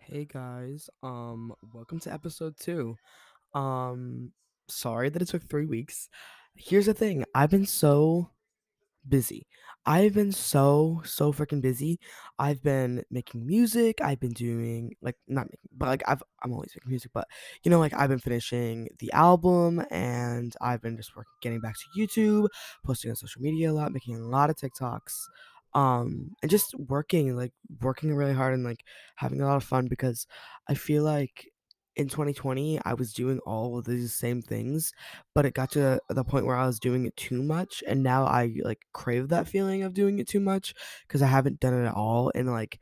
Hey guys, welcome to episode 2. Um, Sorry that it took 3 weeks. Here's the thing, I've been so busy. I've been so freaking busy. I've been making music. I've been doing like not making, but like I'm always making music, but like I've been finishing the album and I've been just working getting back to YouTube, posting on social media a lot, making a lot of TikToks. And just working really hard and like having a lot of fun because I feel like in 2020 I was doing all of these same things, but it got to the point where I was doing it too much, and now I, like, crave that feeling of doing it too much because I haven't done it at all, and, like,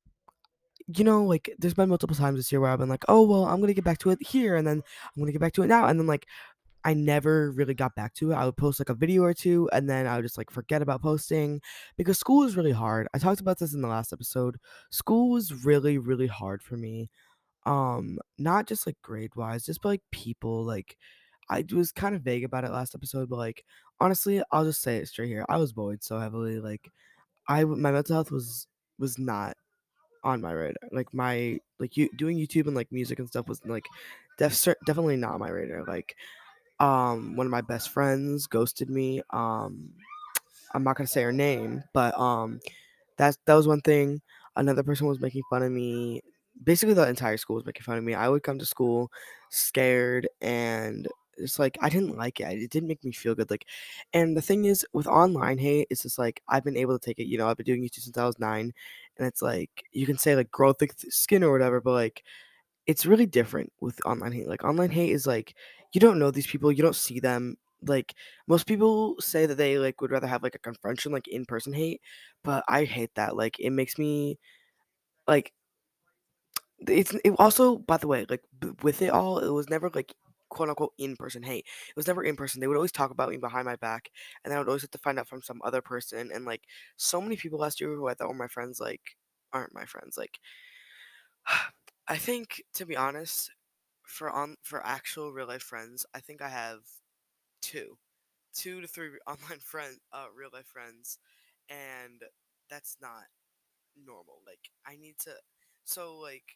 there's been multiple times this year where I've been like, "Oh, well, I'm gonna get back to it here, and then I'm gonna get back to it now," and then, like, I never really got back to it. I would post, like, a video or 2, and then I would just, like, forget about posting because school is really hard. I talked about this in the last episode. School was really, really hard for me, not just, like, grade-wise, just, but, like, people, like, I was kind of vague about it last episode, but, like, honestly, I'll just say it straight here. I was bullied so heavily, like, my mental health was not on my radar. Like, you doing YouTube and, like, music and stuff was, like, definitely not on my radar. Like, one of my best friends ghosted me. I'm not gonna say her name, but, that was one thing. Another person was making fun of me. Basically, the entire school was making fun of me. I would come to school scared, and it's like I didn't like it. It didn't make me feel good. Like, and the thing is, with online hate, it's just like I've been able to take it. I've been doing YouTube since I was 9, and it's like you can say like grow thick skin or whatever, but like it's really different with online hate. Like, online hate is like, you don't know these people, you don't see them. Like, most people say that they, like, would rather have, like, a confrontation, like, in-person hate, but I hate that. Like, it makes me like, it also, by the way, like, with it all, it was never, like, quote, unquote, "in-person hate." It was never in person. They would always talk about me behind my back, and then I would always have to find out from some other person, and, like, so many people last year who I thought were my friends, like, aren't my friends. Like, I think, to be honest, for actual real life friends, I think I have two, 2 to 3 online real life friends, and that's not normal. Like I need to, so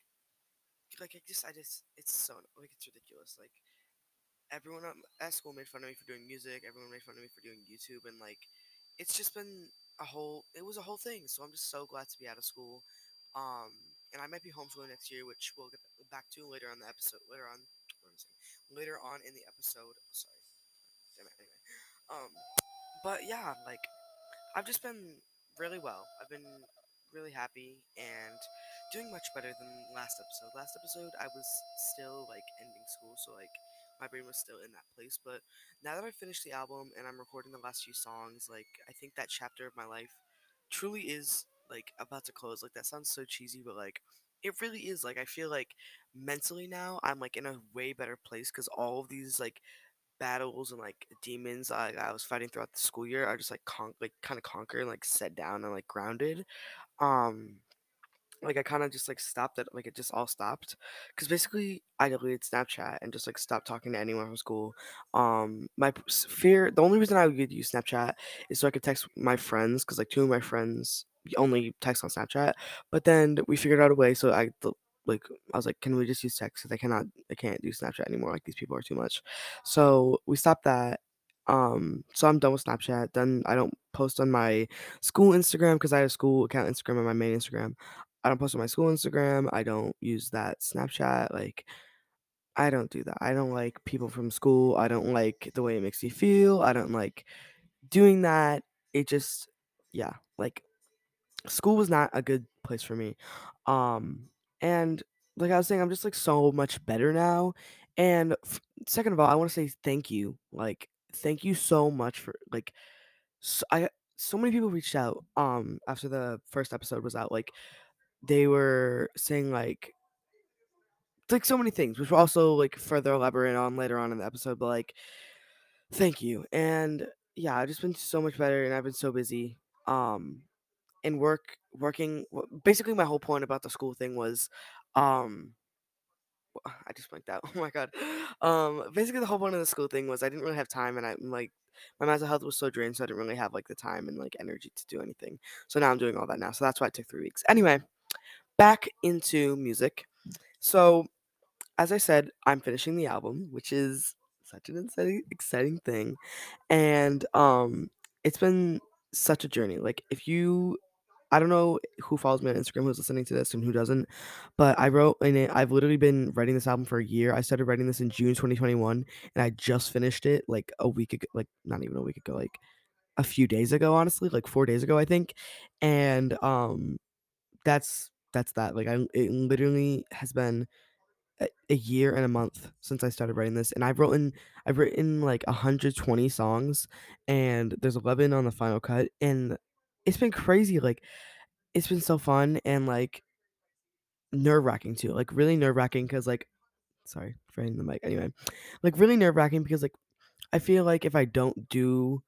I just it's so like it's ridiculous. Like everyone at school made fun of me for doing music. Everyone made fun of me for doing YouTube, and like it's just been it was a whole thing. So I'm just so glad to be out of school. Um, and I might be homeschooling next year, which we'll get back to later on the episode. What am I saying? Later on in the episode. Sorry, damn it. Anyway, um, but yeah, like I've just been really well. I've been really happy and doing much better than last episode. Last episode, I was still like ending school, so like my brain was still in that place. But now that I've finished the album and I'm recording the last few songs, like I think that chapter of my life truly is like about to close. Like that sounds so cheesy, but like it really is. Like I feel like mentally now I'm like in a way better place because all of these like battles and like demons I was fighting throughout the school year are just like kind of conquered and like set down and like grounded. Um, like I kind of just like stopped it. Like it just all stopped because basically I deleted Snapchat and just like stopped talking to anyone from school. Fear. The only reason I would use Snapchat is so I could text my friends because like two of my friends only text on Snapchat. But then we figured out a way. So like I was like, can we just use text? Because I can't do Snapchat anymore. Like these people are too much. So we stopped that. So I'm done with Snapchat. Then I don't post on my school Instagram because I have a school account Instagram on my main Instagram. I don't post on my school Instagram. I don't use that Snapchat. Like, I don't do that. I don't like people from school. I don't like the way it makes me feel. I don't like doing that. It just, yeah, like school was not a good place for me. Um, and like I was saying, I'm just like so much better now. And second of all, I want to say thank you. Like, thank you so much for like, so many people reached out after the first episode was out. Like, they were saying like so many things, which we'll also like further elaborate on later on in the episode. But like, thank you, and yeah, I've just been so much better, and I've been so busy. Um, and basically, my whole point about the school thing was, um, I just blanked out. Oh my god. Basically, the whole point of the school thing was I didn't really have time, and I'm like, my mental health was so drained, so I didn't really have like the time and like energy to do anything. So now I'm doing all that now. So that's why it took 3 weeks. Anyway, back into music. So, as I said, I'm finishing the album, which is such an exciting thing. And it's been such a journey. Like if you I don't know who follows me on Instagram who's listening to this and who doesn't, but I wrote in it. I've literally been writing this album for a year. I started writing this in June 2021, and I just finished it like a week ago, like not even a week ago, like a few days ago, honestly, like 4 days ago, I think. And that's that. Like it literally has been a year and a month since I started writing this, and I've written like 120 songs, and there's 11 on the final cut, and it's been crazy. Like it's been so fun and like nerve wracking too. Like really nerve wracking because like sorry for hitting the mic. Anyway, like really nerve wracking because like I feel like if I don't do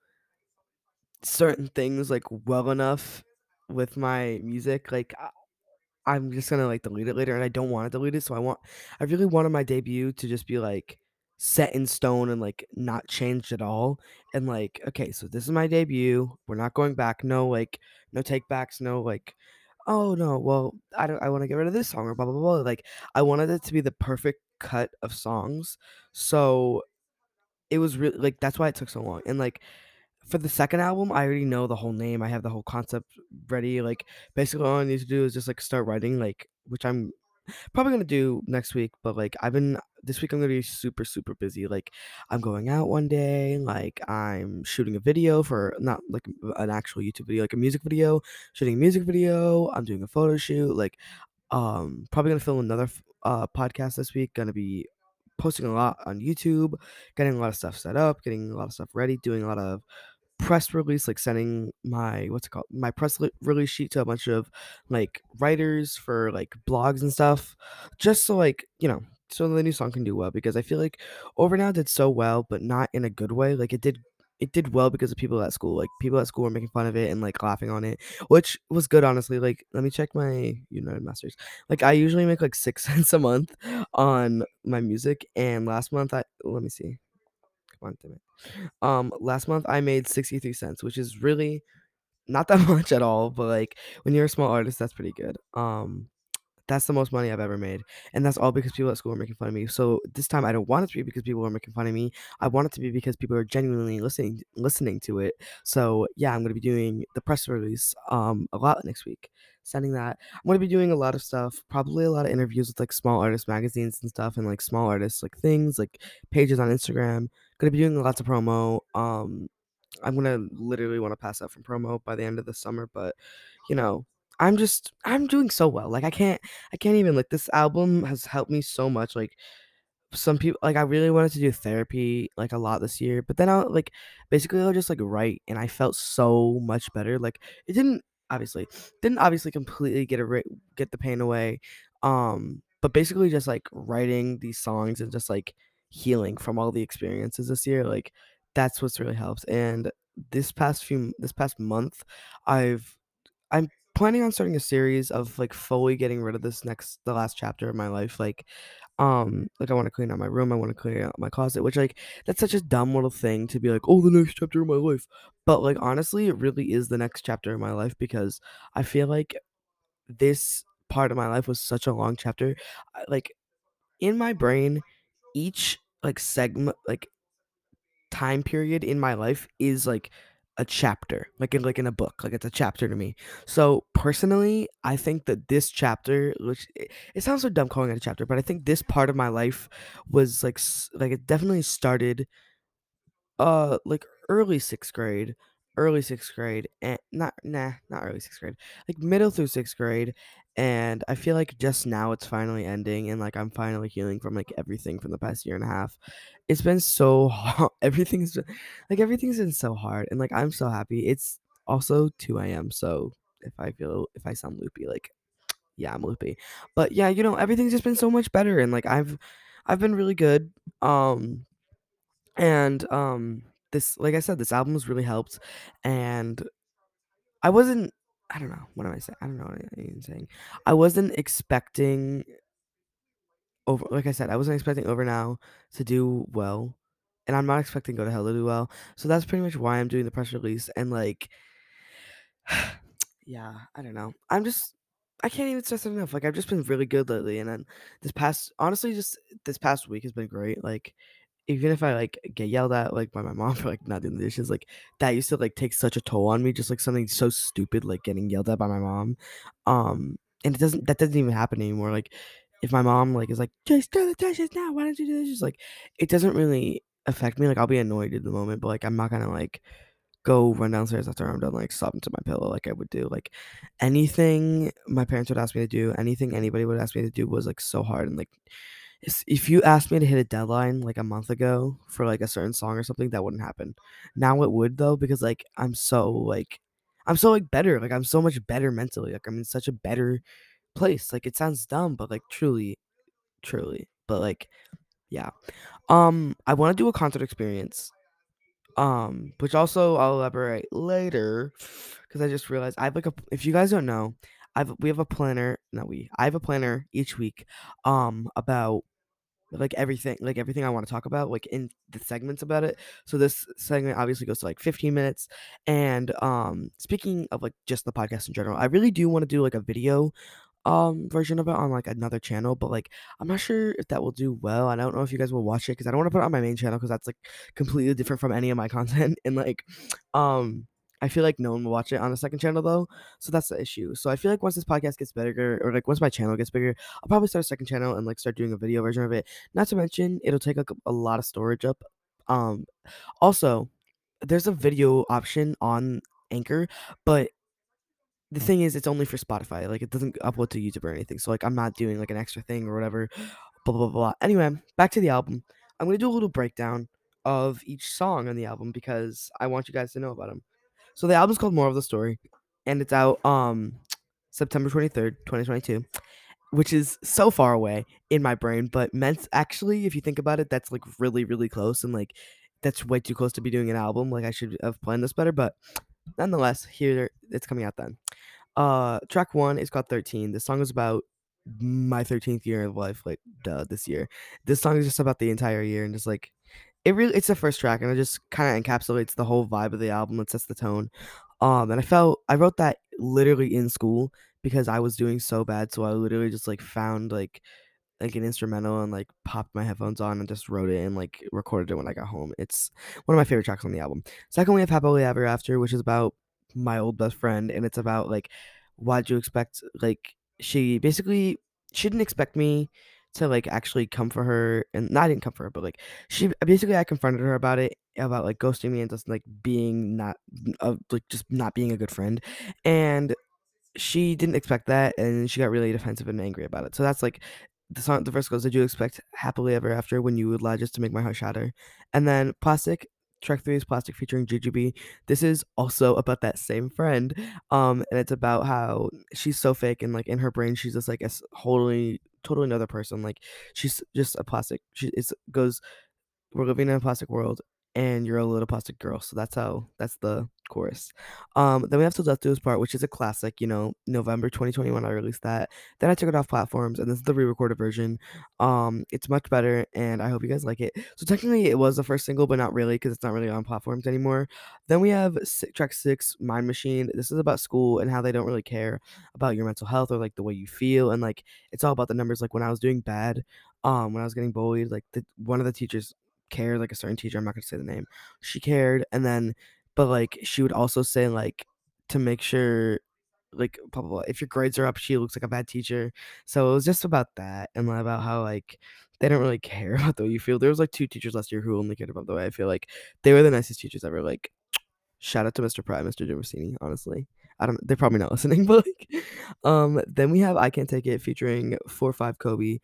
certain things like well enough with my music, like I'm just gonna, like, delete it later, and I don't wanna delete it, so I really wanted my debut to just be, like, set in stone and, like, not changed at all, and, like, "Okay, so this is my debut, we're not going back, no, like, no take backs, no, like, oh, no, well, I wanna get rid of this song or blah, blah, blah," like, I wanted it to be the perfect cut of songs, so it was really like, that's why it took so long, and, like, for the second album, I already know the whole name, I have the whole concept ready, like, basically all I need to do is just, like, start writing, like, which I'm probably gonna do next week, but, like, I've been this week I'm gonna be super, super busy, like, I'm going out one day, like, I'm shooting a video for not, like, an actual YouTube video, like, a music video, shooting a music video, I'm doing a photo shoot, like, probably gonna film another podcast this week, gonna be posting a lot on YouTube, getting a lot of stuff set up, getting a lot of stuff ready, doing a lot of press release, like sending my what's it called? My release sheet to a bunch of like writers for like blogs and stuff, just so like, so the new song can do well because I feel like Over Now did so well, but not in a good way. Like it did well because of people at school. Like people at school were making fun of it and like laughing on it, which was good honestly. Like let me check my United Masters. Like I usually make like 6 cents a month on my music, and last month I let me see. Come on, damn it. Last month I made 63 cents, which is really not that much at all, but like when you're a small artist, that's pretty good. That's the most money I've ever made, and that's all because people at school are making fun of me. So this time I don't want it to be because people are making fun of me. I want it to be because people are genuinely listening to it. So yeah, I'm gonna be doing the press release a lot next week. Sending that. I'm gonna be doing a lot of stuff, probably a lot of interviews with like small artist magazines and stuff and like small artists like things, like pages on Instagram. Gonna be doing lots of promo. I'm gonna literally want to pass out from promo by the end of the summer, but you know, I'm doing so well. Like I can't even like this album has helped me so much. Like some people like I really wanted to do therapy like a lot this year, but then I'll like basically I'll just like write and I felt so much better. Like it obviously didn't obviously completely get the pain away. But basically just like writing these songs and just like healing from all the experiences this year, like that's what's really helped. And this past month, I've I'm planning on starting a series of like fully getting rid of the last chapter of my life. Like I want to clean out my room, I want to clean out my closet, which like that's such a dumb little thing to be like, oh, the next chapter of my life. But like honestly, it really is the next chapter of my life because I feel like this part of my life was such a long chapter. Like in my brain, each like segment, like time period in my life is like a chapter, like in a book, like it's a chapter to me. So personally, I think that this chapter, which it sounds so dumb calling it a chapter, but I think this part of my life was like like it definitely started like early 6th grade, and not early 6th grade, like middle through 6th grade, and I feel like just now it's finally ending, and like I'm finally healing from like everything from the past year and a half. It's been so hard. Everything's been so hard, and like I'm so happy. It's also 2 a.m. So if I sound loopy, like yeah, I'm loopy, but yeah, everything's just been so much better, and like I've been really good. Um and this like I said, this album's really helped, and I wasn't I don't know, what am I saying? I don't know what I'm even saying. I wasn't expecting over like I said, I wasn't expecting Over Now to do well, and I'm not expecting Go to Hell to do well. So that's pretty much why I'm doing the press release, and like yeah, I don't know. I'm just I can't even stress it enough. Like I've just been really good lately, and then just this past week has been great. Like even if I like get yelled at like by my mom for like not doing the dishes, like that used to like take such a toll on me. Just like something so stupid like getting yelled at by my mom, and that doesn't even happen anymore. Like if my mom like is like just do the dishes now, why don't you do the dishes? Like it doesn't really affect me. Like I'll be annoyed at the moment, but like I'm not gonna like go run downstairs after I'm done, like, sobbing to my pillow like I would do, like, anything my parents would ask me to do, anything anybody would ask me to do was, like, so hard, and, like, if you asked me to hit a deadline, like, a month ago for, like, a certain song or something, that wouldn't happen. Now it would, though, because, like, I'm so, like, better, like, I'm so much better mentally, like, I'm in such a better place, like, it sounds dumb, but, like, truly, but, like, yeah. I wanna do a concert experience. Which also I'll elaborate later, because I just realized I have like a. If you guys don't know, we have a planner. No, I have a planner each week. About like everything I want to talk about, like in the segments about it. So this segment obviously goes to like 15 minutes. And speaking of like just the podcast in general, I really do want to do like a video version of it on like another channel, but like I'm not sure if that will do well. I don't know if you guys will watch it because I don't want to put it on my main channel because that's like completely different from any of my content. And like um I feel like no one will watch it on the second channel though. So that's the issue. So I feel like once this podcast gets bigger, or like once my channel gets bigger, I'll probably start a second channel and like start doing a video version of it. Not to mention it'll take like a lot of storage up. Um Also, there's a video option on Anchor, but the thing is, it's only for Spotify, like, it doesn't upload to YouTube or anything, so, like, I'm not doing, like, an extra thing or whatever, blah, blah, blah. Anyway, back to the album. I'm gonna do a little breakdown of each song on the album because I want you guys to know about them. So the album's called More of the Story, and it's out, September 23rd, 2022, which is so far away in my brain, but meant actually, if you think about it, that's, like, really, really close, and, like, that's way too close to be doing an album, like, I should have planned this better, but nonetheless, here it's coming out then. Track 1 is called 13. This song is about my 13th year of life, like, duh, this year. This song is just about the entire year and just, like it's the first track, and it just kinda encapsulates the whole vibe of the album, it sets the tone. And I wrote that literally in school because I was doing so bad, so I literally just, like, found, like an instrumental and like popped my headphones on and just wrote it and like recorded it when I got home. It's one of my favorite tracks on the album. Second, we have Happily Ever After, which is about my old best friend, and it's about like why'd you expect like she didn't expect me to like actually come for her, and not I didn't come for her, but like I confronted her about it, about like ghosting me and just like being not like just not being a good friend, and she didn't expect that, and she got really defensive and angry about it. So that's like the verse goes, "Did you expect happily ever after when you would lie just to make my heart shatter?" And then Plastic, track 3 is Plastic featuring Jujubee. This is also about that same friend, and it's about how she's so fake and, like, in her brain, she's just, like, totally another person, like, she's just a plastic. She it's goes we're living in a plastic world, and you're a little plastic girl. So that's the chorus. Then we have Till Death Do Us Part, which is a classic. November 2021, I released that. Then I took it off platforms, and this is the re-recorded version. It's much better, and I hope you guys like it. So technically, it was the first single, but not really because it's not really on platforms anymore. Then we have track 6, Mind Machine. This is about school and how they don't really care about your mental health or like the way you feel, and like it's all about the numbers. Like when I was doing bad, when I was getting bullied, like one of the teachers cared, like a certain teacher, I'm not gonna say the name. She cared, and then but like she would also say like to make sure like blah blah blah. If your grades are up, she looks like a bad teacher. So it was just about that and about how like they don't really care about the way you feel. There was like two teachers last year who only cared about the way I feel. Like they were the nicest teachers ever. Like shout out to Mr. Pride, Mr. Gervasini, honestly. I don't they're probably not listening, but like then we have I Can't Take It featuring 4-5 Kobe.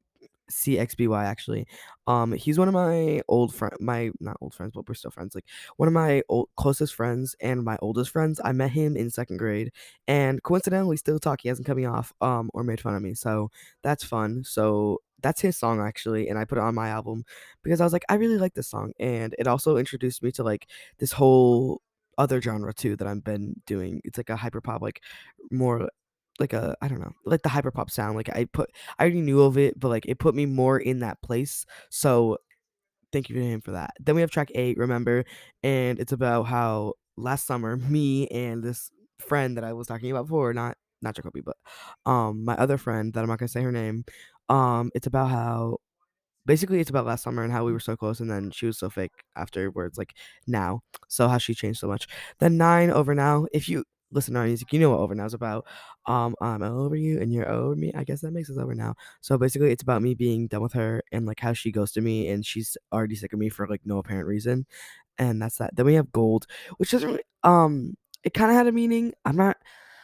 CXBY actually. He's one of my not old friends, but we're still friends. Like one of my closest friends and my oldest friends. I met him in second grade, and coincidentally, still talk. He hasn't cut me off, or made fun of me, so that's fun. So that's his song actually, and I put it on my album because I was like, I really like this song, and it also introduced me to like this whole other genre too that I've been doing. It's like a hyper pop, like more like a I don't know, like the hyperpop sound. Like I already knew of it, but like it put me more in that place. So thank you to him for that. Then we have track 8, Remember, and it's about how last summer me and this friend that I was talking about before, not not Jacoby, but my other friend that I'm not gonna say her name. It's about how basically it's about last summer and how we were so close and then she was so fake afterwards, like now. So how she changed so much. Then nine over now. If you listen to our music, you know what over now is about. I'm over you and you're over me. I guess that makes us over now. So basically it's about me being done with her and like how she ghosted me and she's already sick of me for like no apparent reason. And that's that. Then we have gold, which doesn't really it kind of had a meaning. I'm not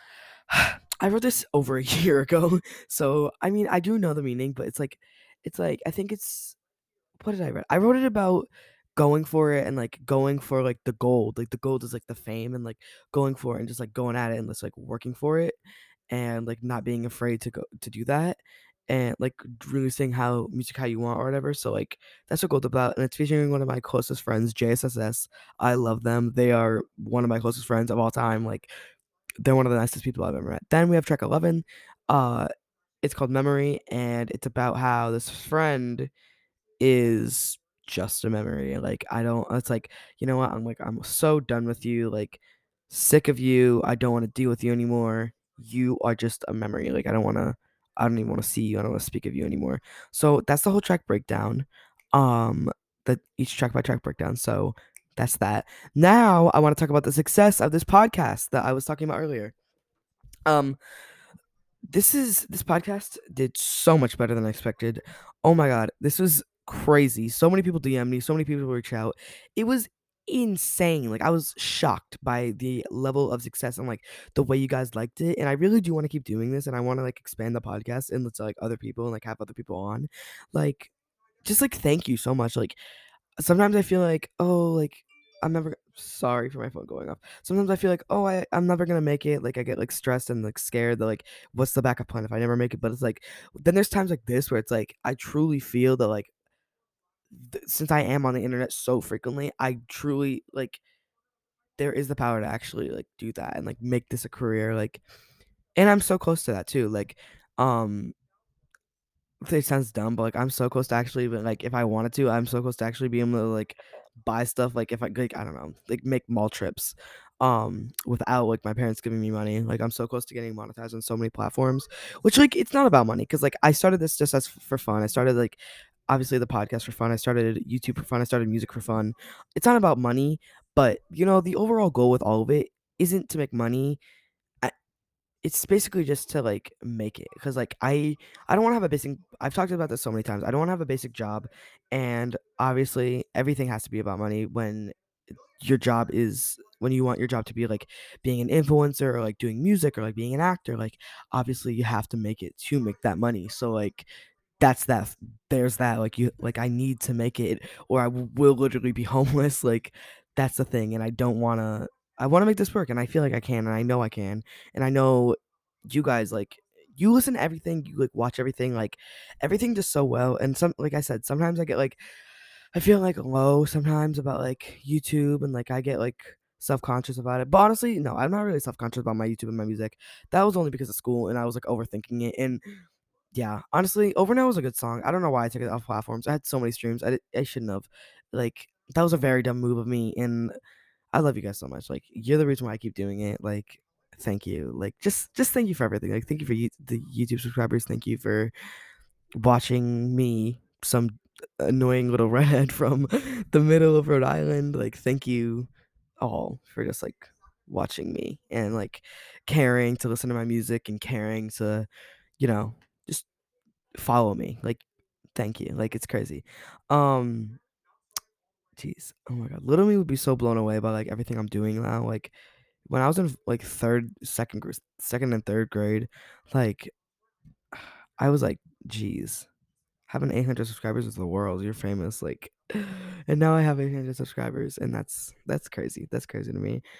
I wrote this over a year ago. So I mean I do know the meaning, but it's like I think it's what did I write? I wrote it about going for it and, like, going for, like, the gold. Like, the gold is, like, the fame and, like, going for it and just, like, going at it and just, like, working for it and, like, not being afraid to do that and, like, releasing how music how you want or whatever. So, like, that's what gold about, and it's featuring one of my closest friends, JSSS. I love them. They are one of my closest friends of all time. Like, they're one of the nicest people I've ever met. Then we have track 11. Uh, it's called Memory, and it's about how this friend is just a memory. Like, I don't it's like, you know what? I'm so done with you, like, sick of you. I don't wanna deal with you anymore. You are just a memory. Like, I don't even wanna see you. I don't wanna speak of you anymore. So, that's the whole track breakdown. Um, the each track by track breakdown. So, that's that. Now, I wanna talk about the success of this podcast that I was talking about earlier. Um, this podcast did so much better than I expected. Oh my god, this was crazy. So many people DM me, so many people reach out. It was insane. Like I was shocked by the level of success and like the way you guys liked it. And I really do want to keep doing this and I want to like expand the podcast and let's like other people and like have other people on. Like just like thank you so much. Like sometimes I feel like, oh, like I'm never sorry for my phone going off. Sometimes I feel like, oh, I'm never gonna make it. Like I get like stressed and like scared that like what's the backup plan if I never make it? But it's like then there's times like this where it's like I truly feel that like since I am on the internet so frequently, I truly like there is the power to actually like do that and like make this a career. Like and I'm so close to that too. Like um it sounds dumb, but, like, I'm so close to actually but, like, if I wanted to, I'm so close to actually being able to, like, buy stuff, like, if I like, I don't know, like, make mall trips, without, like, my parents giving me money. Like, I'm so close to getting monetized on so many platforms, which, like, it's not about money because like, I started this just as for fun. I started, like, obviously, the podcast for fun. I started YouTube for fun. I started music for fun. It's not about money, but, you know, the overall goal with all of it isn't to make money. It's basically just to, like, make it, because like, I don't wanna have a basic I've talked about this so many times, I don't wanna have a basic job, and, obviously, everything has to be about money when you want your job to be, like, being an influencer or, like, doing music or, like, being an actor, like, obviously, you have to make it to make that money, so, like, that's that there's that, like, you like, I need to make it or I will literally be homeless, like, that's the thing, and I wanna make this work, and I feel like I can, and I know I can, and I know you guys, like, you listen to everything, you, like, watch everything, like, everything just so well, and some like I said, sometimes I get, like I feel, like, low sometimes about, like, YouTube, and, like, I get, like, self-conscious about it, but honestly, no, I'm not really self-conscious about my YouTube and my music. That was only because of school, and I was, like, overthinking it, and yeah, honestly, Over Now was a good song. I don't know why I took it off platforms. I had so many streams. I shouldn't have. Like, that was a very dumb move of me, and I love you guys so much. Like, you're the reason why I keep doing it. Like, thank you. Like, just thank you for everything. Like, thank you for the YouTube subscribers. Thank you for watching me, some annoying little redhead from the middle of Rhode Island. Like, thank you all for just like watching me and like caring to listen to my music and caring to, you know, just follow me. Like, thank you. Like, it's crazy. Um, jeez. Oh my god. Little me would be so blown away by like everything I'm doing now. Like when I was in like second and third grade, like I was like, geez, having 800 subscribers is the world. You're famous, like, and now I have 800 subscribers, and that's crazy. That's crazy to me.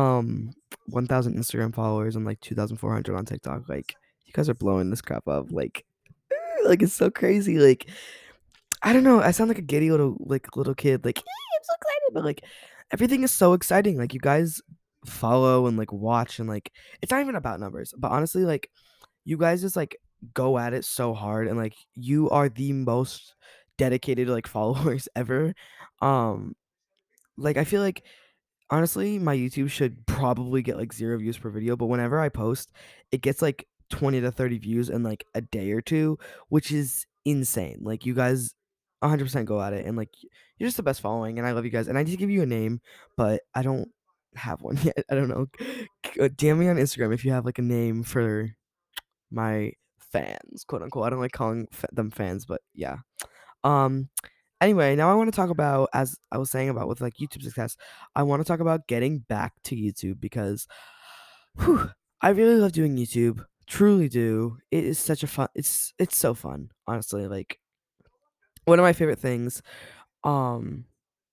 1,000 Instagram followers and like 2,400 on TikTok. Like, you guys are blowing this crap up. Like it's so crazy. Like, I don't know. I sound like a giddy little kid. Like, I'm so excited, but like everything is so exciting. Like, you guys follow and like watch and like it's not even about numbers, but honestly, like you guys just like go at it so hard and like you are the most dedicated like followers ever. Um like I feel like honestly, my YouTube should probably get like 0 views per video, but whenever I post, it gets like 20 to 30 views in like a day or 2, which is insane. Like you guys 100% go at it and like you're just the best following and I love you guys. And I need to give you a name, but I don't have one yet. I don't know. DM me on Instagram if you have like a name for my fans, quote unquote. I don't like calling them fans, but yeah. Um Anyway, now I want to talk about, as I was saying about with like YouTube success, I want to talk about getting back to YouTube because whew, I really love doing YouTube. Truly do. It is such a fun it's so fun, honestly. Like one of my favorite things. Um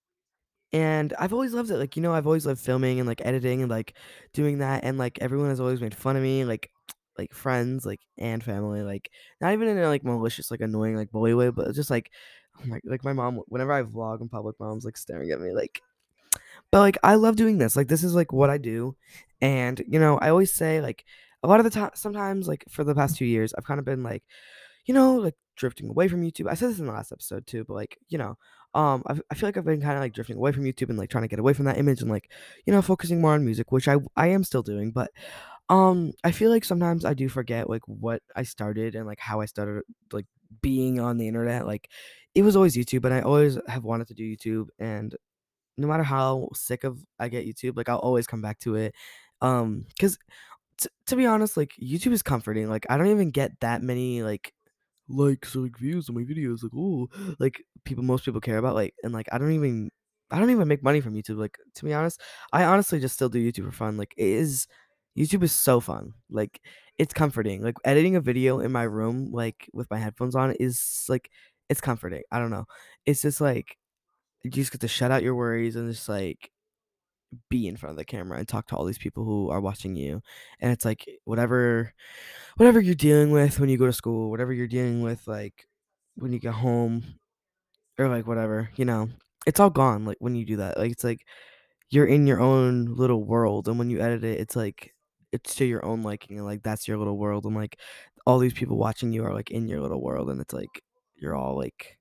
and I've always loved it. Like, I've always loved filming and like editing and like doing that and like everyone has always made fun of me, like friends, like and family, like not even in a like malicious, like annoying, like bully way, but just like oh my mom, whenever I vlog in public, mom's like staring at me like but like I love doing this. Like this is like what I do. And I always say like a lot of the time sometimes like for the past 2 years I've kind of been like like drifting away from YouTube. I said this in the last episode too, but like, I feel like I've been kind of like drifting away from YouTube and like trying to get away from that image and like, focusing more on music, which I am still doing. But I feel like sometimes I do forget like what I started and like how I started like being on the internet. Like it was always YouTube, and I always have wanted to do YouTube. And no matter how sick of I get YouTube, like I'll always come back to it. Because to be honest, like YouTube is comforting. Like I don't even get that many like likes or like views on my videos. Like oh, like most people care about like and like I don't even make money from YouTube. Like to be honest, I honestly just still do YouTube for fun. Like YouTube is so fun. Like it's comforting. Like editing a video in my room, like with my headphones on, is like it's comforting. I don't know. It's just like you just get to shut out your worries and just like be in front of the camera and talk to all these people who are watching you. And it's like whatever you're dealing with when you go to school, whatever you're dealing with like when you get home or like whatever, it's all gone like when you do that. Like it's like you're in your own little world, and when you edit it, it's like it's to your own liking, and like that's your little world, and like all these people watching you are like in your little world, and it's like you're all like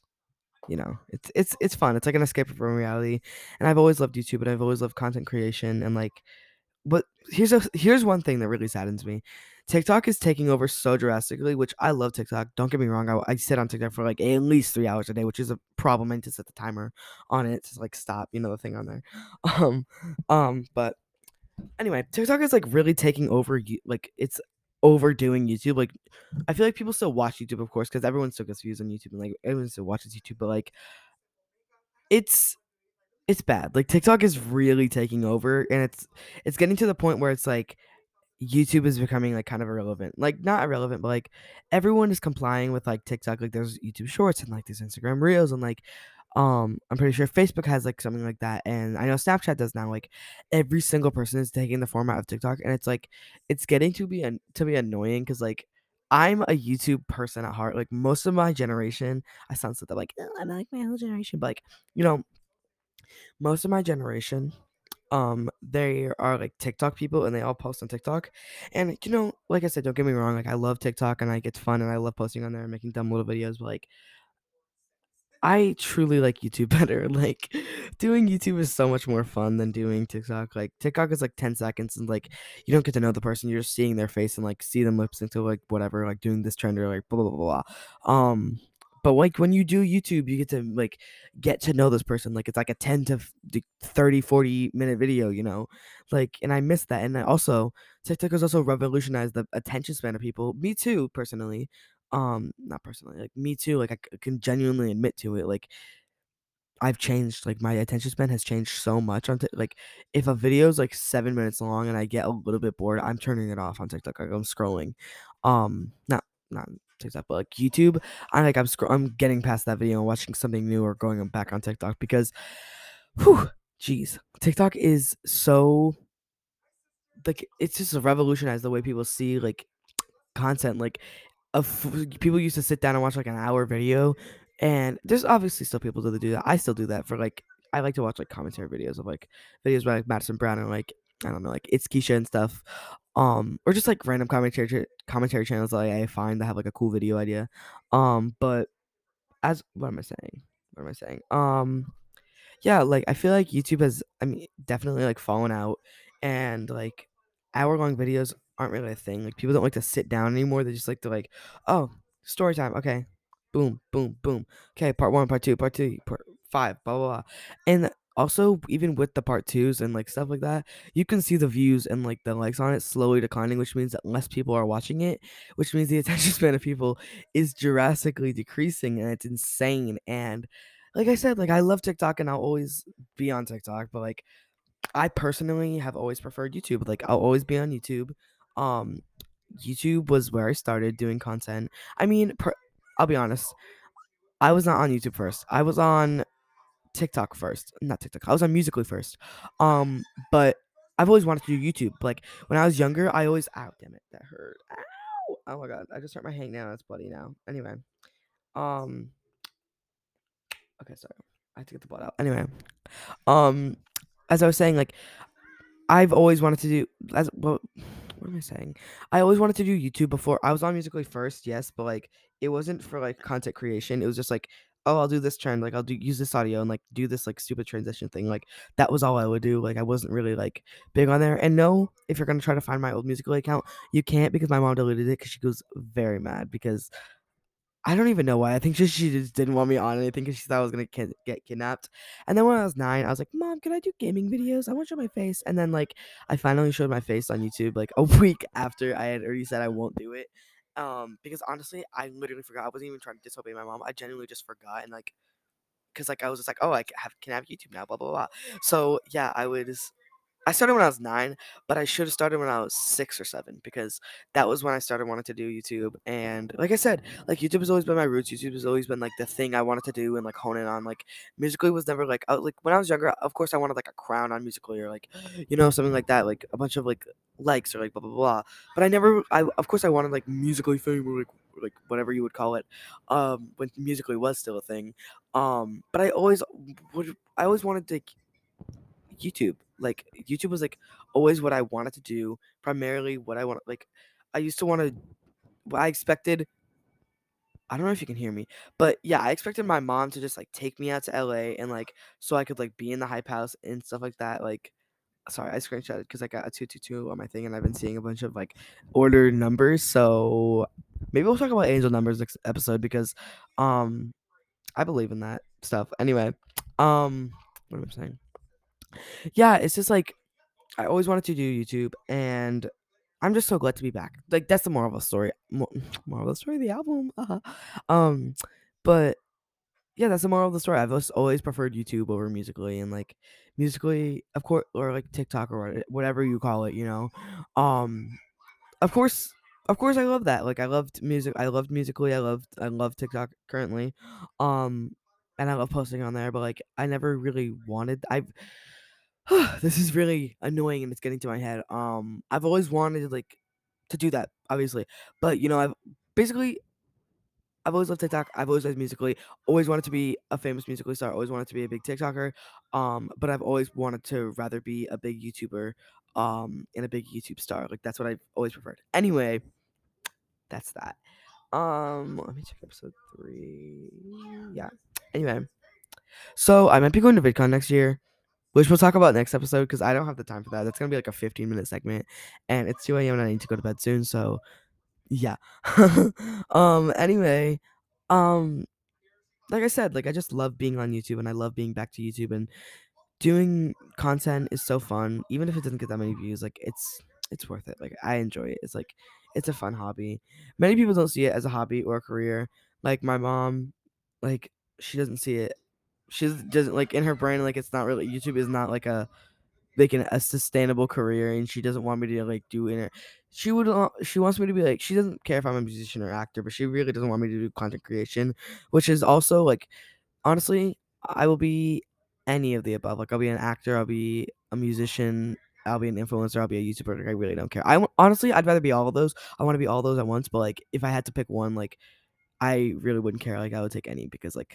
it's fun. It's like an escape from reality. And I've always loved YouTube, and I've always loved content creation and like but here's one thing that really saddens me. TikTok is taking over so drastically, which I love TikTok. Don't get me wrong. I sit on TikTok for like at least 3 hours a day, which is a problem. I need to set the timer on it to like stop, the thing on there. Um, but anyway, TikTok is like really taking over. Like it's overdoing YouTube. Like I feel like people still watch YouTube, of course, because everyone still gets views on YouTube and like everyone still watches YouTube. But like it's it's bad. Like TikTok is really taking over, and it's getting to the point where it's like YouTube is becoming like kind of irrelevant. Like not irrelevant, but like everyone is complying with like TikTok. Like there's YouTube Shorts and like there's Instagram Reels and like I'm pretty sure Facebook has like something like that, and I know Snapchat does now. Like every single person is taking the format of TikTok, and it's like it's getting to be annoying because like I'm a YouTube person at heart. Like most of my generation, I sound so that like "Oh, I'm like my whole generation, but like you know most of my generation they are like TikTok people and they all post on TikTok. And like I said, don't get me wrong, like I love TikTok and like it's fun and I love posting on there and making dumb little videos, but like I truly like YouTube better. Like doing YouTube is so much more fun than doing TikTok. Like TikTok is like 10 seconds and like you don't get to know the person. You're just seeing their face and like see them lip sync to like whatever, like doing this trend or like blah blah blah blah. But like when you do YouTube, you get to like get to know this person. Like it's like a 10 to 30, 40 minute video, Like and I miss that. And I also TikTok has also revolutionized the attention span of people. Me too, personally. Not personally, like me too, like can genuinely admit to it. Like I've changed, like my attention span has changed so much on like if a video is like 7 minutes long and I get a little bit bored, I'm turning it off on TikTok. Like I'm scrolling. Not TikTok, but like YouTube. I'm getting past that video and watching something new or going back on TikTok because whew, jeez. TikTok is so like it's just revolutionized the way people see like content. Like people used to sit down and watch like an hour video, and there's obviously still people that do that. I still do that for like I like to watch like commentary videos of like videos by like Madison Brown and like I don't know like It's Keisha and stuff, or just like random commentary channels that I find that have like a cool video idea, but as what am I saying? What am I saying? Yeah, like I feel like YouTube has, I mean, definitely like fallen out, and like hour-long videos aren't really a thing. Like people don't like to sit down anymore. They just like to like, oh, story time. Okay, boom, boom, boom. Okay, part one, part two, part three, part five, blah blah blah. And also, even with the part twos and like stuff like that, you can see the views and like the likes on it slowly declining, which means that less people are watching it, which means the attention span of people is drastically decreasing, and it's insane. And like I said, like I love TikTok and I'll always be on TikTok, but like I personally have always preferred YouTube. Like I'll always be on YouTube. Um YouTube was where I started doing content. I mean, I'll be honest. I was not on YouTube first. I was on TikTok first. Not TikTok. I was on Musically first. But I've always wanted to do YouTube. Like when I was younger, I always ow damn it, that hurt. Ow! Oh my god, I just hurt my hand now. It's bloody now. Anyway. Um okay, sorry. I have to get the blood out. Anyway. Um, as I was saying, like I've always wanted to do as well. What am I saying? I always wanted to do YouTube before. I was on Musically first, yes, but like it wasn't for like content creation. It was just like, oh, I'll do this trend, like I'll do use this audio and like do this like stupid transition thing. Like that was all I would do. Like I wasn't really like big on there. And no, if you're gonna try to find my old Musically account, you can't because my mom deleted it because she goes very mad because I don't even know why. I think she just didn't want me on anything because she thought I was gonna get kidnapped. And then when I was 9, I was like, "Mom, can I do gaming videos? I want to show my face." And then like I finally showed my face on YouTube like a week after I had already said I won't do it. Because honestly, I literally forgot. I wasn't even trying to disobey my mom. I genuinely just forgot and like because like I was just like, "Oh, can have YouTube now." Blah blah blah. So yeah, I started when I was 9, but I should have started when I was 6 or 7 because that was when I started wanting to do YouTube. And like I said, like YouTube has always been my roots. YouTube has always been like the thing I wanted to do and like hone in on. Like Musically was never like like when I was younger, of course I wanted like a crown on Musically or like something like that, like a bunch of like likes or like blah blah blah. But I never I of course I wanted like Musically fame or like whatever you would call it when Musically was still a thing. But I always wanted to YouTube. Like YouTube was like always what I wanted to do, primarily what I want like I used to want to I expected I don't know if you can hear me, but yeah, I expected my mom to just like take me out to LA and like so I could like be in the hype house and stuff like that. Like sorry, I screenshotted because I got a 222 on my thing and I've been seeing a bunch of like order numbers. So maybe we'll talk about angel numbers next episode because um I believe in that stuff. Anyway, what am I saying? Yeah, it's just like I always wanted to do YouTube, and I'm just so glad to be back. Like that's the moral of the story. Moral of the story of the album. Um, but yeah, that's the moral of the story. I've just always preferred YouTube over Musically, and like Musically, of course, or like TikTok or whatever you call it. Um, of course. Of course, I love that. Like, I loved music. I loved Musically. I love TikTok currently, um, and I love posting on there. But like, I never really wanted. This is really annoying and it's getting to my head. I've always wanted like to do that, obviously. But basically I've always loved TikTok. I've always loved Musically. Always wanted to be a famous Musically star. Always wanted to be a big TikToker. But I've always wanted to rather be a big YouTuber, and a big YouTube star. Like that's what I've always preferred. Anyway, that's that. Let me check episode 3. Yeah. Anyway, so I might be going to VidCon next year. Which we'll talk about next episode because I don't have the time for that. That's gonna be like a 15-minute segment, and it's 2 a.m. and I need to go to bed soon. So yeah. Anyway, um, like I said, like I just love being on YouTube and I love being back to YouTube and doing content is so fun. Even if it doesn't get that many views, like it's worth it. Like I enjoy it. It's like it's a fun hobby. Many people don't see it as a hobby or a career. Like my mom, like she doesn't see it. She doesn't like in her brain like it's not really YouTube is not like a sustainable career and she doesn't want me to like do inter she wants me to be like she doesn't care if I'm a musician or actor but she really doesn't want me to do content creation, which is also like honestly I will be any of the above. Like I'll be an actor, I'll be a musician, I'll be an influencer, I'll be a YouTuber. Like, I really don't care. Honestly I'd rather be all of those. I want to be all those at once, but like if I had to pick one, like I really wouldn't care. Like I would take any because like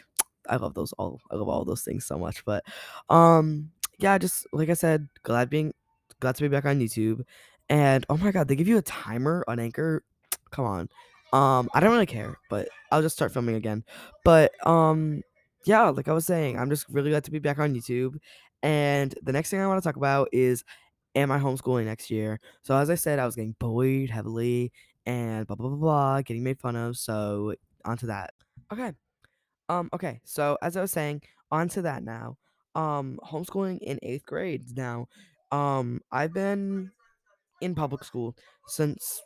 I love all those things so much. But yeah, just like I said, glad to be back on YouTube. And oh my god, they give you a timer on Anchor. Come on. I don't really care, but I'll just start filming again. But yeah, like I was saying, I'm just really glad to be back on YouTube. And the next thing I want to talk about is, am I homeschooling next year? So as I said, I was getting bullied heavily and blah blah blah blah, getting made fun of. So onto that. Okay. Okay. So as I was saying, onto that now. Homeschooling in 8th grade now. I've been in public school since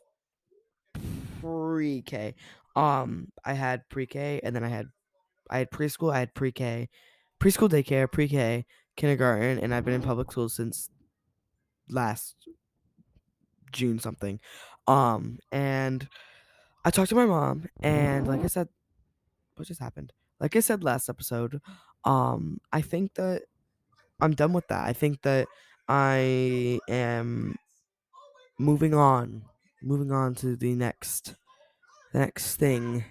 pre-K. I had pre-K and then I had preschool, I had pre-K, preschool daycare, pre-K, kindergarten, and I've been in public school since last June something. And I talked to my mom, and like I said, what just happened? Like I said last episode, I think that I'm done with that. I think that I am moving on to the next thing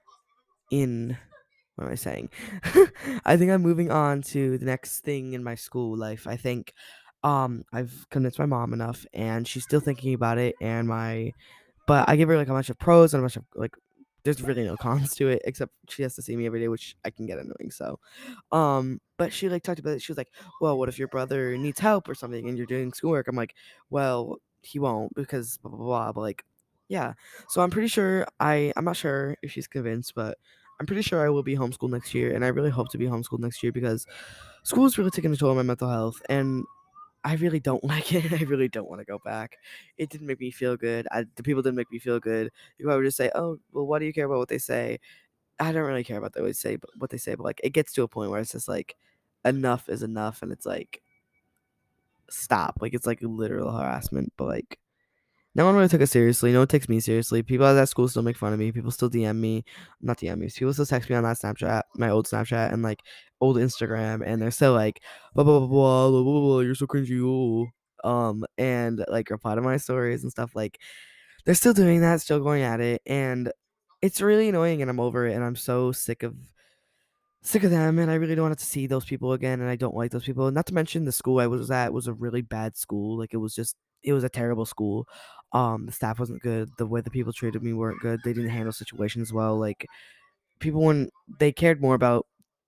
in what am I saying? I think I'm moving on to the next thing in my school life. I think I've convinced my mom enough and she's still thinking about it and my but I give her like a bunch of pros and a bunch of like there's really no cons to it except she has to see me every day, which I can get annoying. So but she like talked about it. She was like, well, what if your brother needs help or something and you're doing schoolwork? I'm like, well, he won't because blah blah blah. But like, yeah. So I'm pretty sure I'm not sure if she's convinced, but I'm pretty sure I will be homeschooled next year, and I really hope to be homeschooled next year because school is really taking a toll on my mental health, and I really don't like it. I really don't want to go back. It didn't make me feel good. The people didn't make me feel good. People would just say, "Oh, well, why do you care about what they say?" I don't really care about what they say, but like it gets to a point where it's just like enough is enough, and it's like stop. Like it's like literal harassment, but like no one really took it seriously. No one takes me seriously. People at that school still make fun of me. People still DM me, not DM me. People still text me on that Snapchat, my old Snapchat, and like old Instagram, and they're still like, blah blah blah blah blah blah. Blah, you're so cringy. Ooh. And like reply to my stories and stuff. Like they're still doing that, still going at it, and it's really annoying. And I'm over it, and I'm so sick of them, and I really don't want to see those people again, and I don't like those people. Not to mention the school I was at was a really bad school. Like it was a terrible school. The staff wasn't good. The way the people treated me weren't good. They didn't handle situations well. Like people when they cared more about.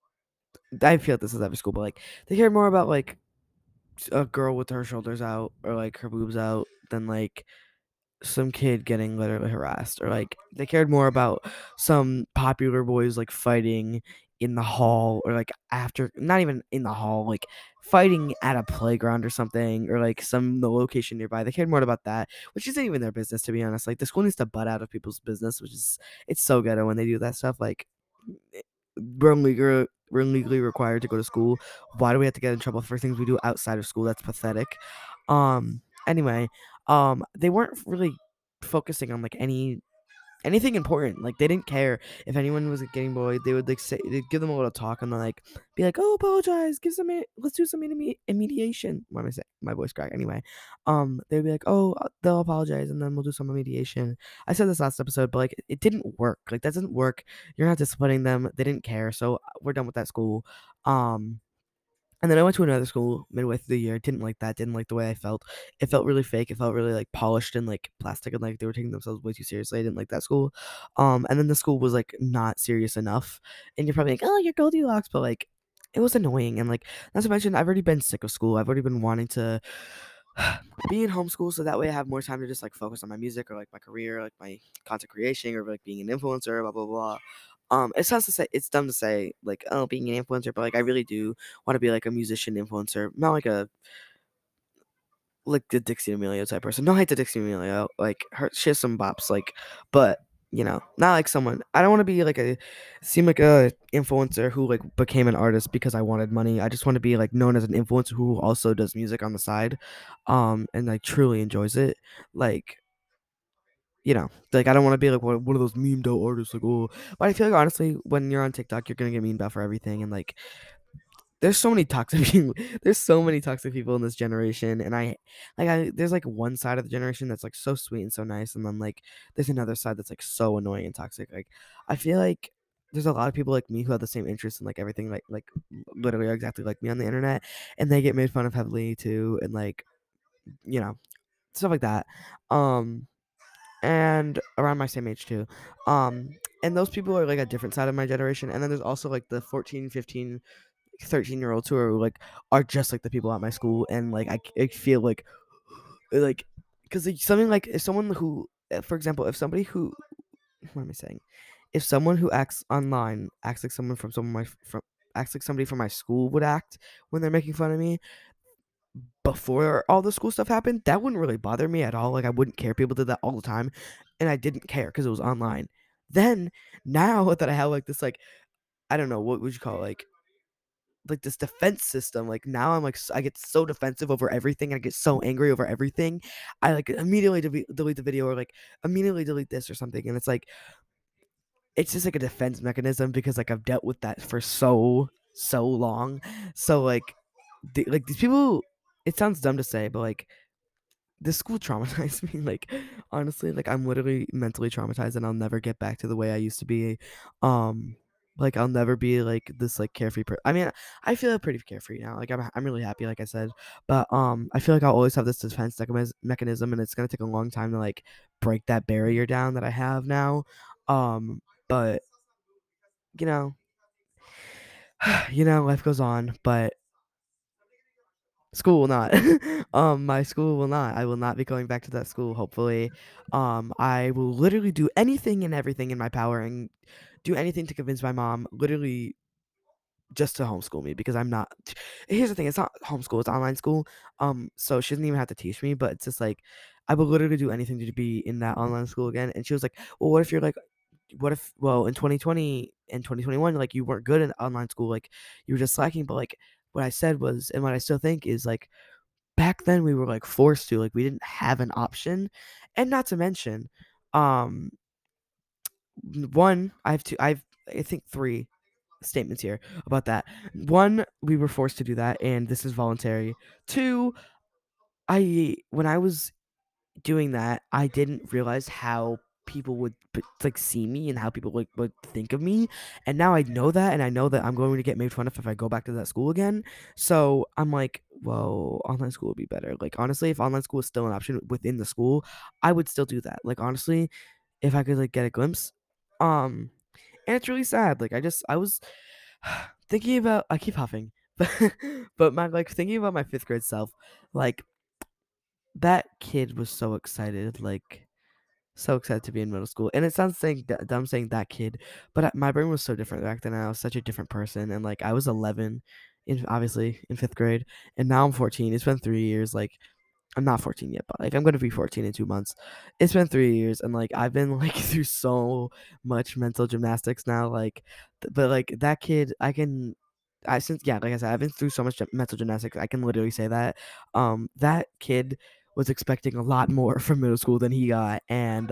I feel like this is every school, but like they cared more about like a girl with her shoulders out or like her boobs out than like some kid getting literally harassed or like they cared more about some popular boys like fighting in the hall or like after not even in the hall like fighting at a playground or something or like some the location nearby. They cared more about that, which isn't even their business, to be honest. Like the school needs to butt out of people's business, which is it's so ghetto when they do that stuff. Like we're legally required to go to school. Why do we have to get in trouble for things we do outside of school? That's pathetic. Anyway, they weren't really focusing on like anything important. Like they didn't care if anyone was getting bullied. They would like say they'd give them a little talk and then like be like, "Oh, apologize. Give some. Let's do some mediation." What am I saying? My voice crack. Anyway, they'd be like, "Oh, they'll apologize and then we'll do some mediation." I said this last episode, but like it didn't work. Like that doesn't work. You're not disciplining them. They didn't care. So we're done with that school. Um, and then I went to another school midway through the year. Didn't like that. Didn't like the way I felt. It felt really fake. It felt really like polished and like plastic and like they were taking themselves way too seriously. I didn't like that school. And then the school was like not serious enough. And you're probably like, oh, you're Goldilocks, but like it was annoying. And like not to mention, I've already been sick of school. I've already been wanting to be in homeschool so that way I have more time to just like focus on my music or like my career, like my content creation or like being an influencer, blah blah blah. It sounds to say it's dumb to say like oh being an influencer, but like I really do want to be like a musician influencer, not like a like the Dixie D'Amelio type person. No hate to Dixie D'Amelio, like her she has some bops, like but not like someone. I don't want to be like seem like a influencer who like became an artist because I wanted money. I just want to be like known as an influencer who also does music on the side, and like truly enjoys it. Like like I don't want to be like one of those memed out artists. Like oh, but I feel like honestly, when you're on TikTok, you're gonna get memed out for everything, and like there's so many toxic people. There's so many toxic people in this generation, and I there's like one side of the generation that's like so sweet and so nice, and then like there's another side that's like so annoying and toxic. Like I feel like there's a lot of people like me who have the same interests in like everything, like literally are exactly like me on the internet, and they get made fun of heavily too, and like you know stuff like that. And around my same age too. Um, and those people are like a different side of my generation. And then there's also like the 14, 15, 13-year-olds who are just like the people at my school, and like I feel like because like, something like if someone who for example, if somebody who what am I saying? If someone who acts online acts like someone from some of my from acts like somebody from my school would act when they're making fun of me before all the school stuff happened, that wouldn't really bother me at all. Like I wouldn't care. People did that all the time, and I didn't care because it was online. Then now that I have like this I don't know what would you call it, like this defense system. Like now I'm I get so defensive over everything. I get so angry over everything. I like immediately delete the video or like immediately delete this or something. And it's just like a defense mechanism because like I've dealt with that for so long. So like these people, it sounds dumb to say, but like this school traumatized me. Like honestly, like I'm literally mentally traumatized, and I'll never get back to the way I used to be. Um, like I'll never be like this like carefree. I mean, I feel pretty carefree now. Like I'm really happy, like I said, but I feel like I'll always have this defense mechanism, and it's gonna take a long time to like break that barrier down that I have now. But you know, life goes on, but school will not. My school will not. I will not be going back to that school, hopefully. I will literally do anything and everything in my power and do anything to convince my mom, literally just to homeschool me because I'm not. Here's the thing: it's not homeschool; it's online school. So she doesn't even have to teach me, but it's just like I will literally do anything to be in that online school again. And she was like, "Well, what if you're like what if well in 2020 and 2021 like you weren't good in online school, like you were just slacking?" But like what I said was, and what I still think is, like back then we were like forced to, like we didn't have an option. And not to mention, um one, I think three statements here about that. One, we were forced to do that and this is voluntary. Two, I when I was doing that, I didn't realize how people would like see me and how people like would think of me. And now I know that, and I know that I'm going to get made fun of if I go back to that school again. So I'm like, well, online school would be better. Like honestly, if online school is still an option within the school, I would still do that. Like honestly, if I could like get a glimpse. Um and it's really sad. Like I was thinking about I keep huffing. But my like thinking about my 5th grade self, like that kid was so excited, like so excited to be in middle school. And it sounds dumb saying that kid, but my brain was so different back then. I was such a different person, and like I was 11, in obviously in 5th grade, and now I'm 14. It's been 3 years. Like I'm not 14 yet, but like I'm gonna be 14 in 2 months. It's been 3 years, and like I've been like through so much mental gymnastics now. Like, but like that kid, I since yeah, like I said, I've been through so much mental gymnastics. I can literally say that. That kid was expecting a lot more from middle school than he got, and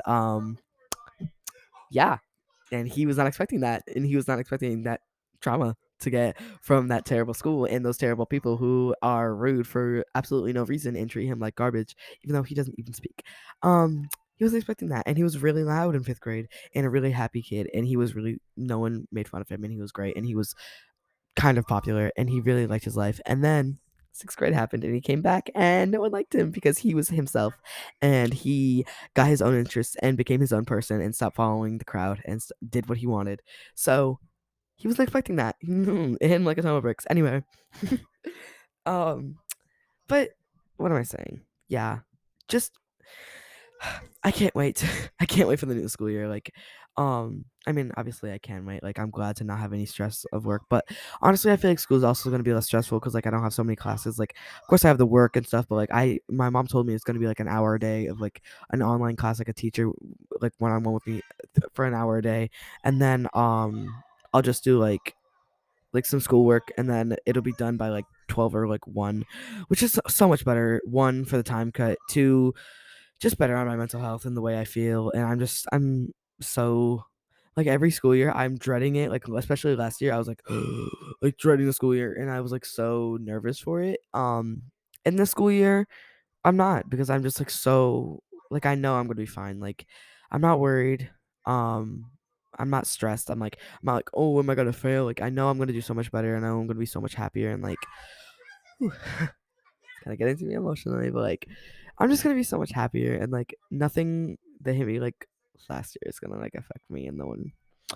yeah, and he was not expecting that, and he was not expecting that trauma to get from that terrible school and those terrible people who are rude for absolutely no reason and treat him like garbage, even though he doesn't even speak. He wasn't expecting that, and he was really loud in 5th grade and a really happy kid, and he was really no one made fun of him, and he was great, and he was kind of popular, and he really liked his life. And then 6th grade happened, and he came back, and no one liked him because he was himself, and he got his own interests and became his own person and stopped following the crowd and did what he wanted. So he was expecting that. It hit him like a ton of bricks. Anyway, um, but what am I saying? Yeah, just I can't wait. I can't wait for the new school year. Like, I mean, obviously I can wait. Like, I'm glad to not have any stress of work. But honestly, I feel like school is also gonna be less stressful because like I don't have so many classes. Like, of course I have the work and stuff, but like my mom told me it's gonna be like an hour a day of like an online class, like a teacher, like one on one with me for an hour a day, and then I'll just do like some schoolwork, and then it'll be done by like 12 or like 1, which is so much better. One, for the time cut. Two, just better on my mental health and the way I feel. And I'm so like every school year I'm dreading it. Like especially last year I was like like dreading the school year, and I was like so nervous for it. In this school year I'm not, because I'm just like so like I know I'm gonna be fine. Like I'm not worried. Um I'm not stressed. I'm not like, oh, am I gonna fail? Like I know I'm gonna do so much better, and I know I'm gonna be so much happier, and like kind of getting to me emotionally, but like I'm just gonna be so much happier, and like nothing that hit me like last year is gonna like affect me, and no one.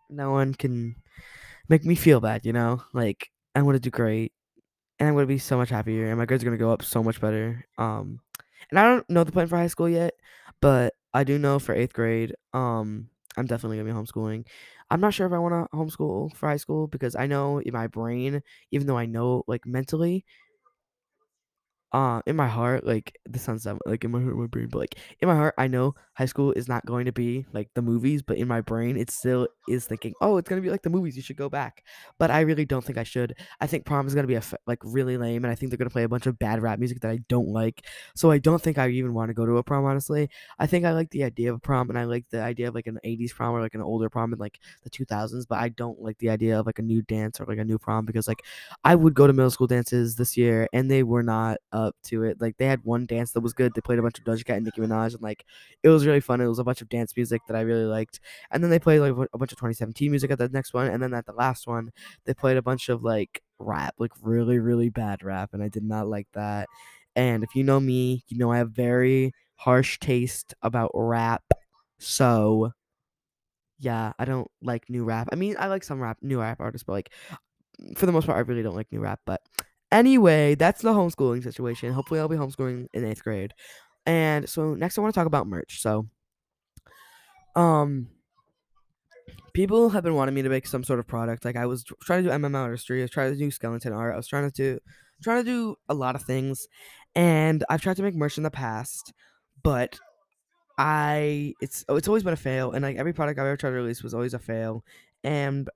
no one can make me feel bad, Like, I'm gonna do great, and I'm gonna be so much happier, and my grades are gonna go up so much better. And I don't know the plan for high school yet, but I do know for 8th grade, I'm definitely gonna be homeschooling. I'm not sure if I wanna homeschool for high school because I know in my brain, even though I know, like, mentally, in my heart, like, this sounds dumb, like, in my heart, my brain, but, like, in my heart, I know high school is not going to be like the movies, but in my brain, it still is thinking, "Oh, it's gonna be like the movies, you should go back." But I really don't think I should. I think prom is gonna be like, really lame, and I think they're gonna play a bunch of bad rap music that I don't like, so I don't think I even wanna go to a prom, honestly. I think I like the idea of a prom, and I like the idea of, like, an '80s prom or, like, an older prom in, like, the 2000s, but I don't like the idea of, like, a new dance or, like, a new prom because, like, I would go to middle school dances this year, and they were not up to it. Like, they had one dance that was good. They played a bunch of Doja Cat and Nicki Minaj, and, like, it was really fun. It was a bunch of dance music that I really liked. And then they played, like, a bunch of 2017 music at the next one, and then at the last one, they played a bunch of, like, rap, like, really, really bad rap, and I did not like that. And if you know me, you know I have very harsh taste about rap. So, yeah, I don't like new rap. I mean, I like some new rap artists, but, like, for the most part, I really don't like new rap. But anyway, that's the homeschooling situation. Hopefully, I'll be homeschooling in 8th grade. And so next, I want to talk about merch. So, um, people have been wanting me to make some sort of product. Like, I was trying to do MM artistry. I was trying to do skeleton art. I was trying to do a lot of things, and I've tried to make merch in the past, but it's always been a fail. And like every product I've ever tried to release was always a fail. And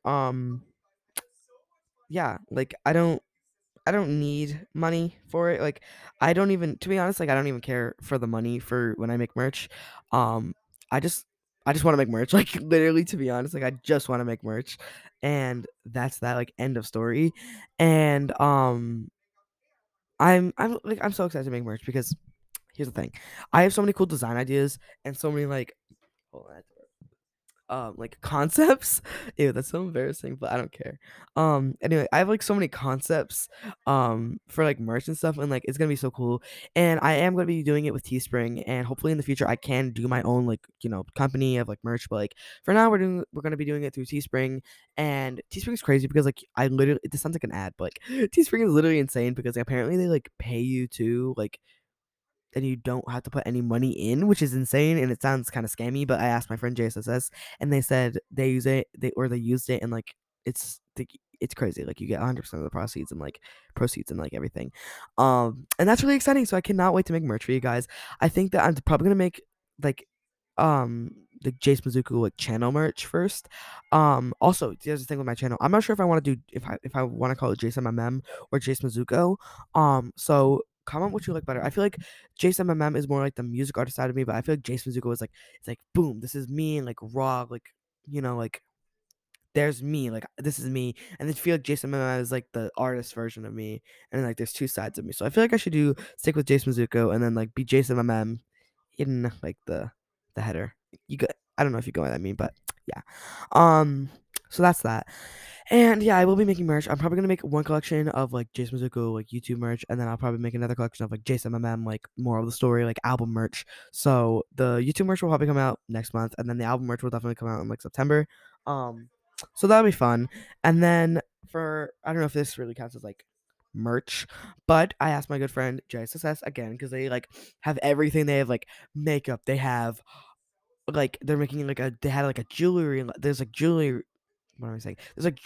yeah, like I don't need money for it. Like, I don't even, to be honest, like, I don't even care for the money for when I make merch. Um, I just I just want to make merch. Like, literally, to be honest, like, I just want to make merch, and that's that. Like, end of story. And I'm so excited to make merch because here's the thing, I have so many cool design ideas and so many like. Hold on, like concepts. Ew, that's so embarrassing, but I don't care. Anyway, I have like so many concepts for like merch and stuff, and like it's gonna be so cool. And I am gonna be doing it with Teespring, and hopefully in the future I can do my own like company of like merch. But like for now we're gonna be doing it through Teespring, and Teespring's crazy because like I literally, this sounds like an ad, but like Teespring is literally insane because like, apparently they like pay you to like, and you don't have to put any money in, which is insane and it sounds kind of scammy. But I asked my friend JSSS, and they said they use it, they used it, and like it's crazy. Like, you get 100% of the proceeds and like everything. And that's really exciting. So I cannot wait to make merch for you guys. I think that I'm probably gonna make like the Jace Mizuku like channel merch first. Also, here's the thing with my channel. I'm not sure if I want to do, if I want to call it Jace MMM or Jace Mizuko. So comment what you like better. I feel like Jace MMM is more like the music artist side of me, but I feel like Jace Mizuko is like, it's like boom, this is me, and like raw, like like there's me, like this is me, and then feel like Jason Momoa is like the artist version of me, and like there's two sides of me. So I feel like I should stick with Jason Mizuko and then like be Jason MM in like the header. I don't know if you go what I mean, but yeah. Um, so that's that. And yeah, I will be making merch. I'm probably gonna make one collection of like Jason Mizuko like YouTube merch, and then I'll probably make another collection of like Jason MM like more of the story like album merch. So the YouTube merch will probably come out next month, and then the album merch will definitely come out in like September. Um, so that'll be fun. And then for, I don't know if this really counts as like merch, but I asked my good friend JSSS again because they like have everything. They have like makeup. They have like, they're making like they had like a jewelry. There's like jewelry. What am I saying? There's like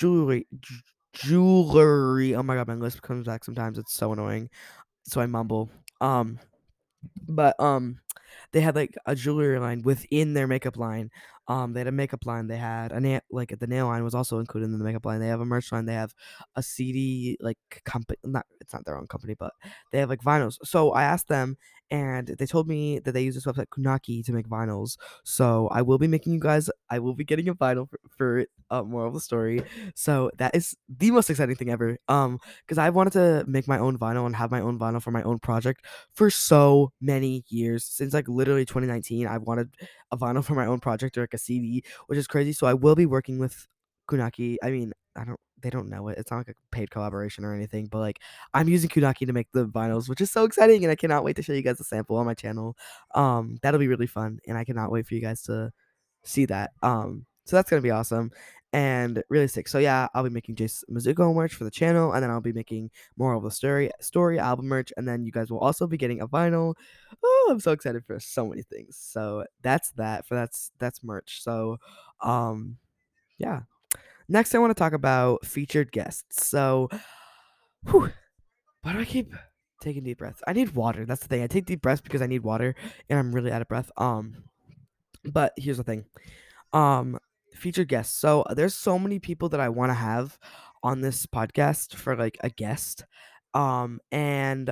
jewelry. Oh my god, my list comes back sometimes. It's so annoying. So I mumble. Um, but they had like a jewelry line within their makeup line. They had a makeup line. They had a like the nail line was also included in the makeup line. They have a merch line. They have a CD like company. Not, it's not their own company, but they have like vinyls. So I asked them, and they told me that they use this website Kunaki to make vinyls. So I will be making you guys. I will be getting a vinyl for Moral of the Story. So that is the most exciting thing ever. Because I wanted to make my own vinyl and have my own vinyl for my own project for so many years, since like literally 2019. I've wanted a vinyl for my own project or like a CD, which is crazy. So I will be working with Kunaki. I mean, they don't know it. It's not like a paid collaboration or anything, but like I'm using Kunaki to make the vinyls, which is so exciting, and I cannot wait to show you guys a sample on my channel. That'll be really fun, and I cannot wait for you guys to see that. So that's gonna be awesome and really sick. So yeah, I'll be making Jace Mizuko merch for the channel, and then I'll be making more of the story album merch, and then you guys will also be getting a vinyl. Oh, I'm so excited for so many things. So that's that. For that's merch. So, um, yeah. Next, I want to talk about featured guests. So, whew, why do I keep taking deep breaths? I need water. That's the thing. I take deep breaths because I need water, and I'm really out of breath. But here's the thing. Um, Featured guests. So there's so many people that I want to have on this podcast for like a guest. And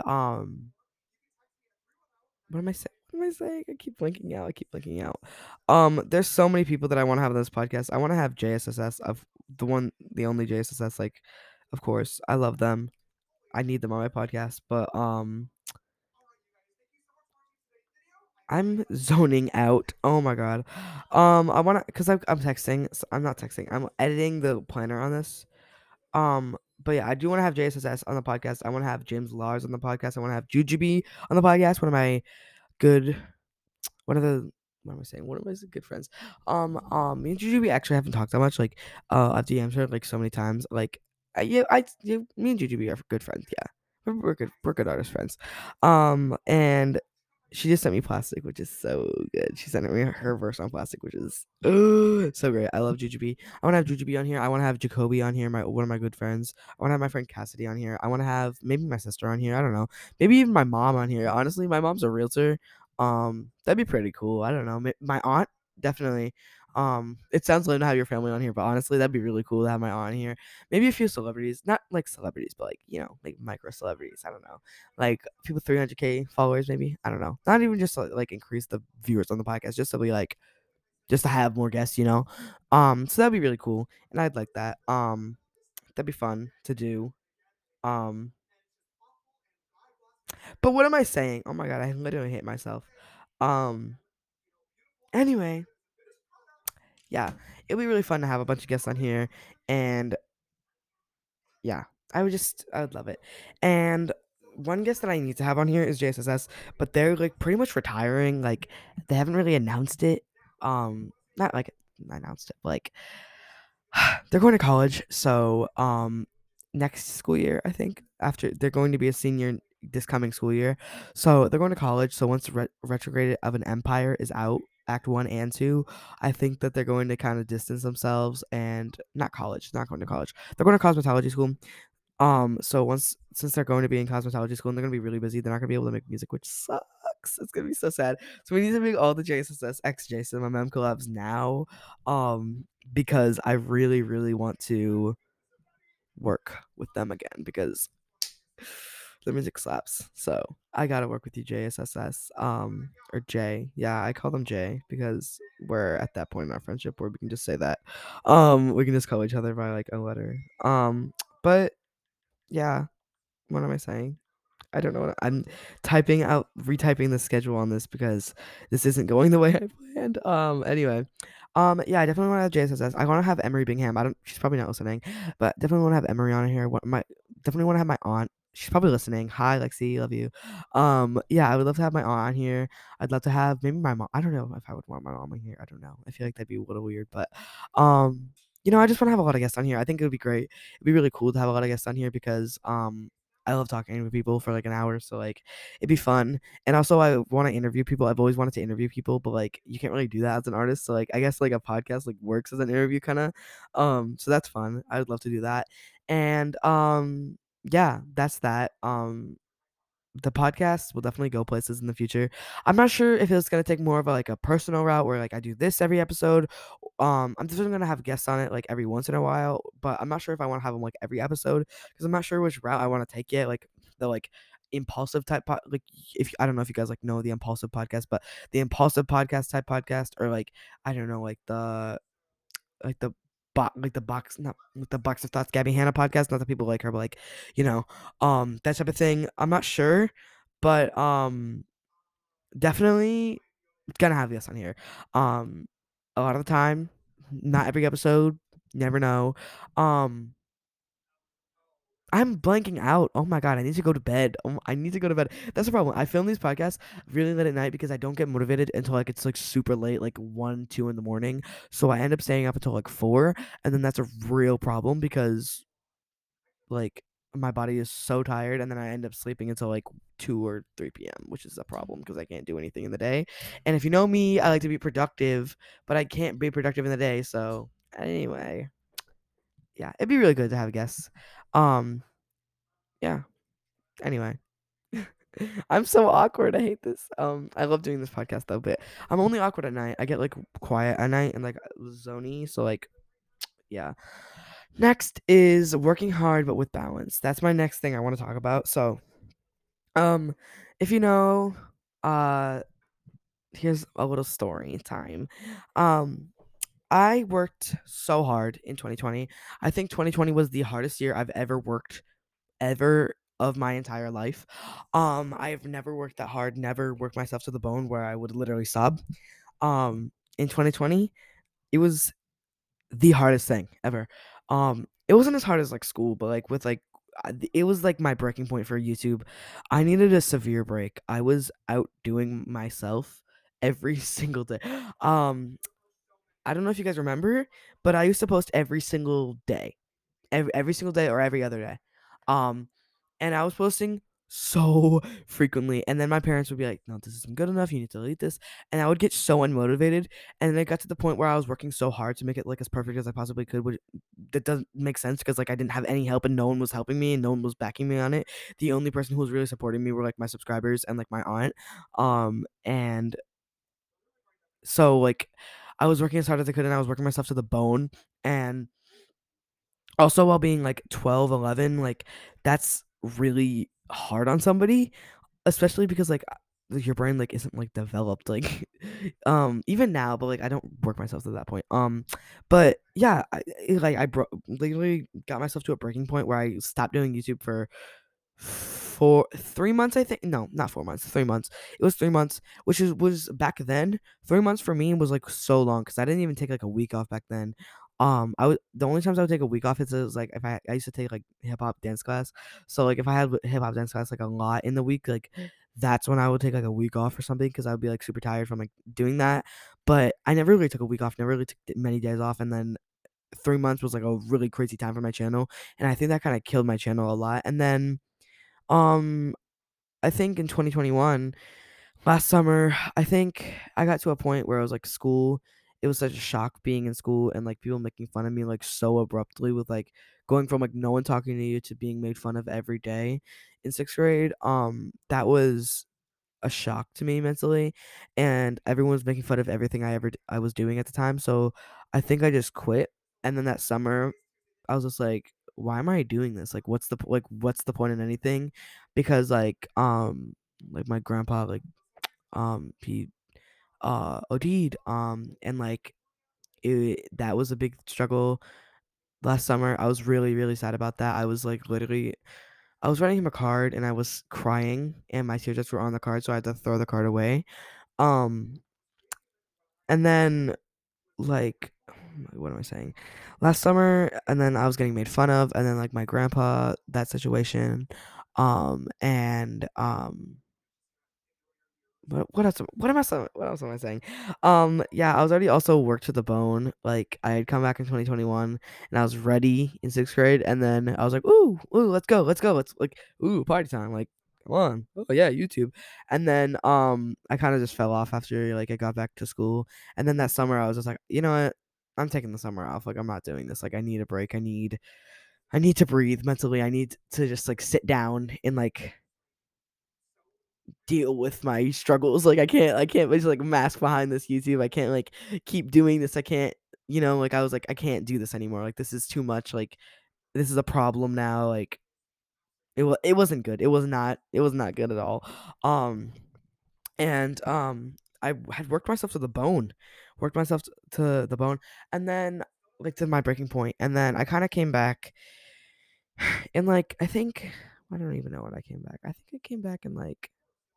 what am I saying? What am I saying? I keep blinking out. I keep blinking out. There's so many people that I want to have on this podcast. I want to have JSSS of the only JSSS. Like, of course, I love them. I need them on my podcast. But I'm zoning out. Oh my god. I wanna, cause I'm texting. I'm not texting. I'm editing the planner on this. But yeah, I do want to have JSSS on the podcast. I want to have James Lars on the podcast. I want to have Jujubee on the podcast. One of my good, one of the, what am I saying? One of my good friends. Me and Jujubee actually haven't talked that much. Like, I've DM'd her like so many times. Like, yeah, me and Jujubee are good friends. Yeah, we're good artist friends. And she just sent me Plastic, which is so good. She sent me her verse on Plastic, which is so great. I love Jujubee. I want to have Jujubee on here. I want to have Jacoby on here, my one of my good friends. I want to have my friend Cassidy on here. I want to have maybe my sister on here. I don't know. Maybe even my mom on here. Honestly, my mom's a realtor. That'd be pretty cool. I don't know. My aunt definitely. It sounds lame to have your family on here, but honestly, that'd be really cool to have my aunt here. Maybe a few celebrities, not like celebrities, but like like micro celebrities. I don't know, like people 300K followers, maybe. I don't know. Not even just like increase the viewers on the podcast, just to be like, just to have more guests. So that'd be really cool, and I'd like that. That'd be fun to do. Um, but what am I saying? Oh my god, I literally hate myself. Um, anyway, yeah, it'd be really fun to have a bunch of guests on here, and yeah, I would love it. And one guest that I need to have on here is JSSS, but they're like pretty much retiring. Like they haven't really announced it. Not like announced it, but like they're going to college. So next school year, I think after they're going to be a senior this coming school year. So they're going to college. So once Retrograde of an Empire is out, Act 1 and 2, I think that they're going to kind of distance themselves and not college, not going to college. They're going to cosmetology school. So since they're going to be in cosmetology school and they're gonna be really busy, they're not gonna be able to make music, which sucks. It's gonna be so sad. So we need to make all the JSSS X Jason my mem collabs now. Because I really, really want to work with them again because the music slaps. So I gotta work with you, JSSS. Or J. Yeah, I call them J because we're at that point in our friendship where we can just say that. We can just call each other by like a letter. But yeah, what am I saying? I don't know what I'm retyping the schedule on this because this isn't going the way I planned. Anyway. Yeah, I definitely want to have JSSS. I want to have Emery Bingham. She's probably not listening, but definitely want to have Emery on here. Definitely want to have my aunt. She's probably listening. Hi, Lexi, love you. Yeah, I would love to have my aunt on here. I'd love to have maybe my mom. I don't know if I would want my mom on here. I don't know. I feel like that'd be a little weird, but um, I just want to have a lot of guests on here. I think it would be great. It'd be really cool to have a lot of guests on here because I love talking with people for like an hour, so like it'd be fun. And also I want to interview people. I've always wanted to interview people, but like you can't really do that as an artist. So like I guess like a podcast like works as an interview kind of. So that's fun. I would love to do that. And yeah, that's that. The podcast will definitely go places in the future. I'm not sure if it's gonna take more of a, like a personal route where like I do this every episode. I'm definitely gonna have guests on it like every once in a while, but I'm not sure if I want to have them like every episode because I'm not sure which route I want to take yet. Like the like impulsive type like if I don't know if you guys like know the impulsive podcast, but the impulsive podcast type podcast or like I don't know like the like the box not like the box of thoughts Gabby Hanna podcast. Not that people like her, but like you know that type of thing. I'm not sure, but definitely gonna have this on here. Um, a lot of the time, not every episode. Never know. Um, I'm blanking out. Oh my god, I need to go to bed. I need to go to bed. That's the problem. I film these podcasts really late at night because I don't get motivated until like it's like super late, like 1, 2 in the morning. So I end up staying up until like 4, and then that's a real problem because like my body is so tired, and then I end up sleeping until like 2 or 3 p.m., which is a problem because I can't do anything in the day. And if you know me, I like to be productive, but I can't be productive in the day. So anyway, yeah, it'd be really good to have guests. Um, yeah. Anyway. I'm so awkward. I hate this. I love doing this podcast though, but I'm only awkward at night. I get like quiet at night and like zony. So like, yeah. Next is working hard but with balance. That's my next thing I want to talk about. So, um, if you know, uh, here's a little story time. Um, I worked so hard in 2020. I think 2020 was the hardest year I've ever worked ever of my entire life. I've never worked that hard, never worked myself to the bone where I would literally sob. In 2020, it was the hardest thing ever. It wasn't as hard as like school, but like with like it was like my breaking point for YouTube. I needed a severe break. I was outdoing myself every single day. Um, I don't know if you guys remember, but I used to post every single day, every single day or every other day. Um, and I was posting so frequently, and then my parents would be like, "No, this isn't good enough. You need to delete this." And I would get so unmotivated, and then it got to the point where I was working so hard to make it like as perfect as I possibly could. Which that doesn't make sense because like I didn't have any help, and no one was helping me, and no one was backing me on it. The only person who was really supporting me were like my subscribers and like my aunt. And so like I was working as hard as I could, and I was working myself to the bone, and also while being like 12, 11, like that's really hard on somebody, especially because your brain like isn't like developed like even now, but like I don't work myself to that point. But yeah, literally got myself to a breaking point where I stopped doing YouTube for 3 months, I think. No, not 4 months, 3 months. It was 3 months, which is was back then. 3 months for me was like so long because I didn't even take like a week off back then. I would the only times I would take a week off is like if I used to take like hip hop dance class. So like if I had hip hop dance class like a lot in the week, like that's when I would take like a week off or something because I would be like super tired from like doing that. But I never really took a week off, never really took many days off, and then 3 months was like a really crazy time for my channel, and I think that kind of killed my channel a lot. And then um, I think in 2021, last summer, I think I got to a point where I was like school. It was such a shock being in school and like people making fun of me like so abruptly with like going from like no one talking to you to being made fun of every day in 6th grade. That was a shock to me mentally, and everyone was making fun of everything I was doing at the time. So I think I just quit. And then that summer, I was just why am I doing this? Like, what's the point in anything? Because like my grandpa, he OD'd, and like that was a big struggle last summer. I was really, really sad about that. I was like literally I was writing him a card and I was crying and my teardrops were on the card, so I had to throw the card away. Um, and then like what am I saying? Last summer, and then I was getting made fun of, and then like my grandpa, that situation, and what else? What else am I saying? Yeah, I was already also worked to the bone. Like I had come back in 2021, and I was ready in 6th grade, and then I was like, ooh, let's go, let's like, ooh, party time, like. Come on. Oh yeah, YouTube. And then I kind of just fell off after like I got back to school. And then that summer I was just like, you know what? I'm taking the summer off. Like I'm not doing this. Like I need a break. I need to breathe mentally. I need to just like sit down and like deal with my struggles. Like I can't just like mask behind this YouTube. I can't like keep doing this. I can't, like I was like I can't do this anymore. Like this is too much. Like this is a problem now. Like it wasn't good. It was not good at all. Um and I had worked myself to the bone. Worked myself to the bone, and then like to my breaking point, and then I kind of came back. And like I think I don't even know when I came back. I think I came back in like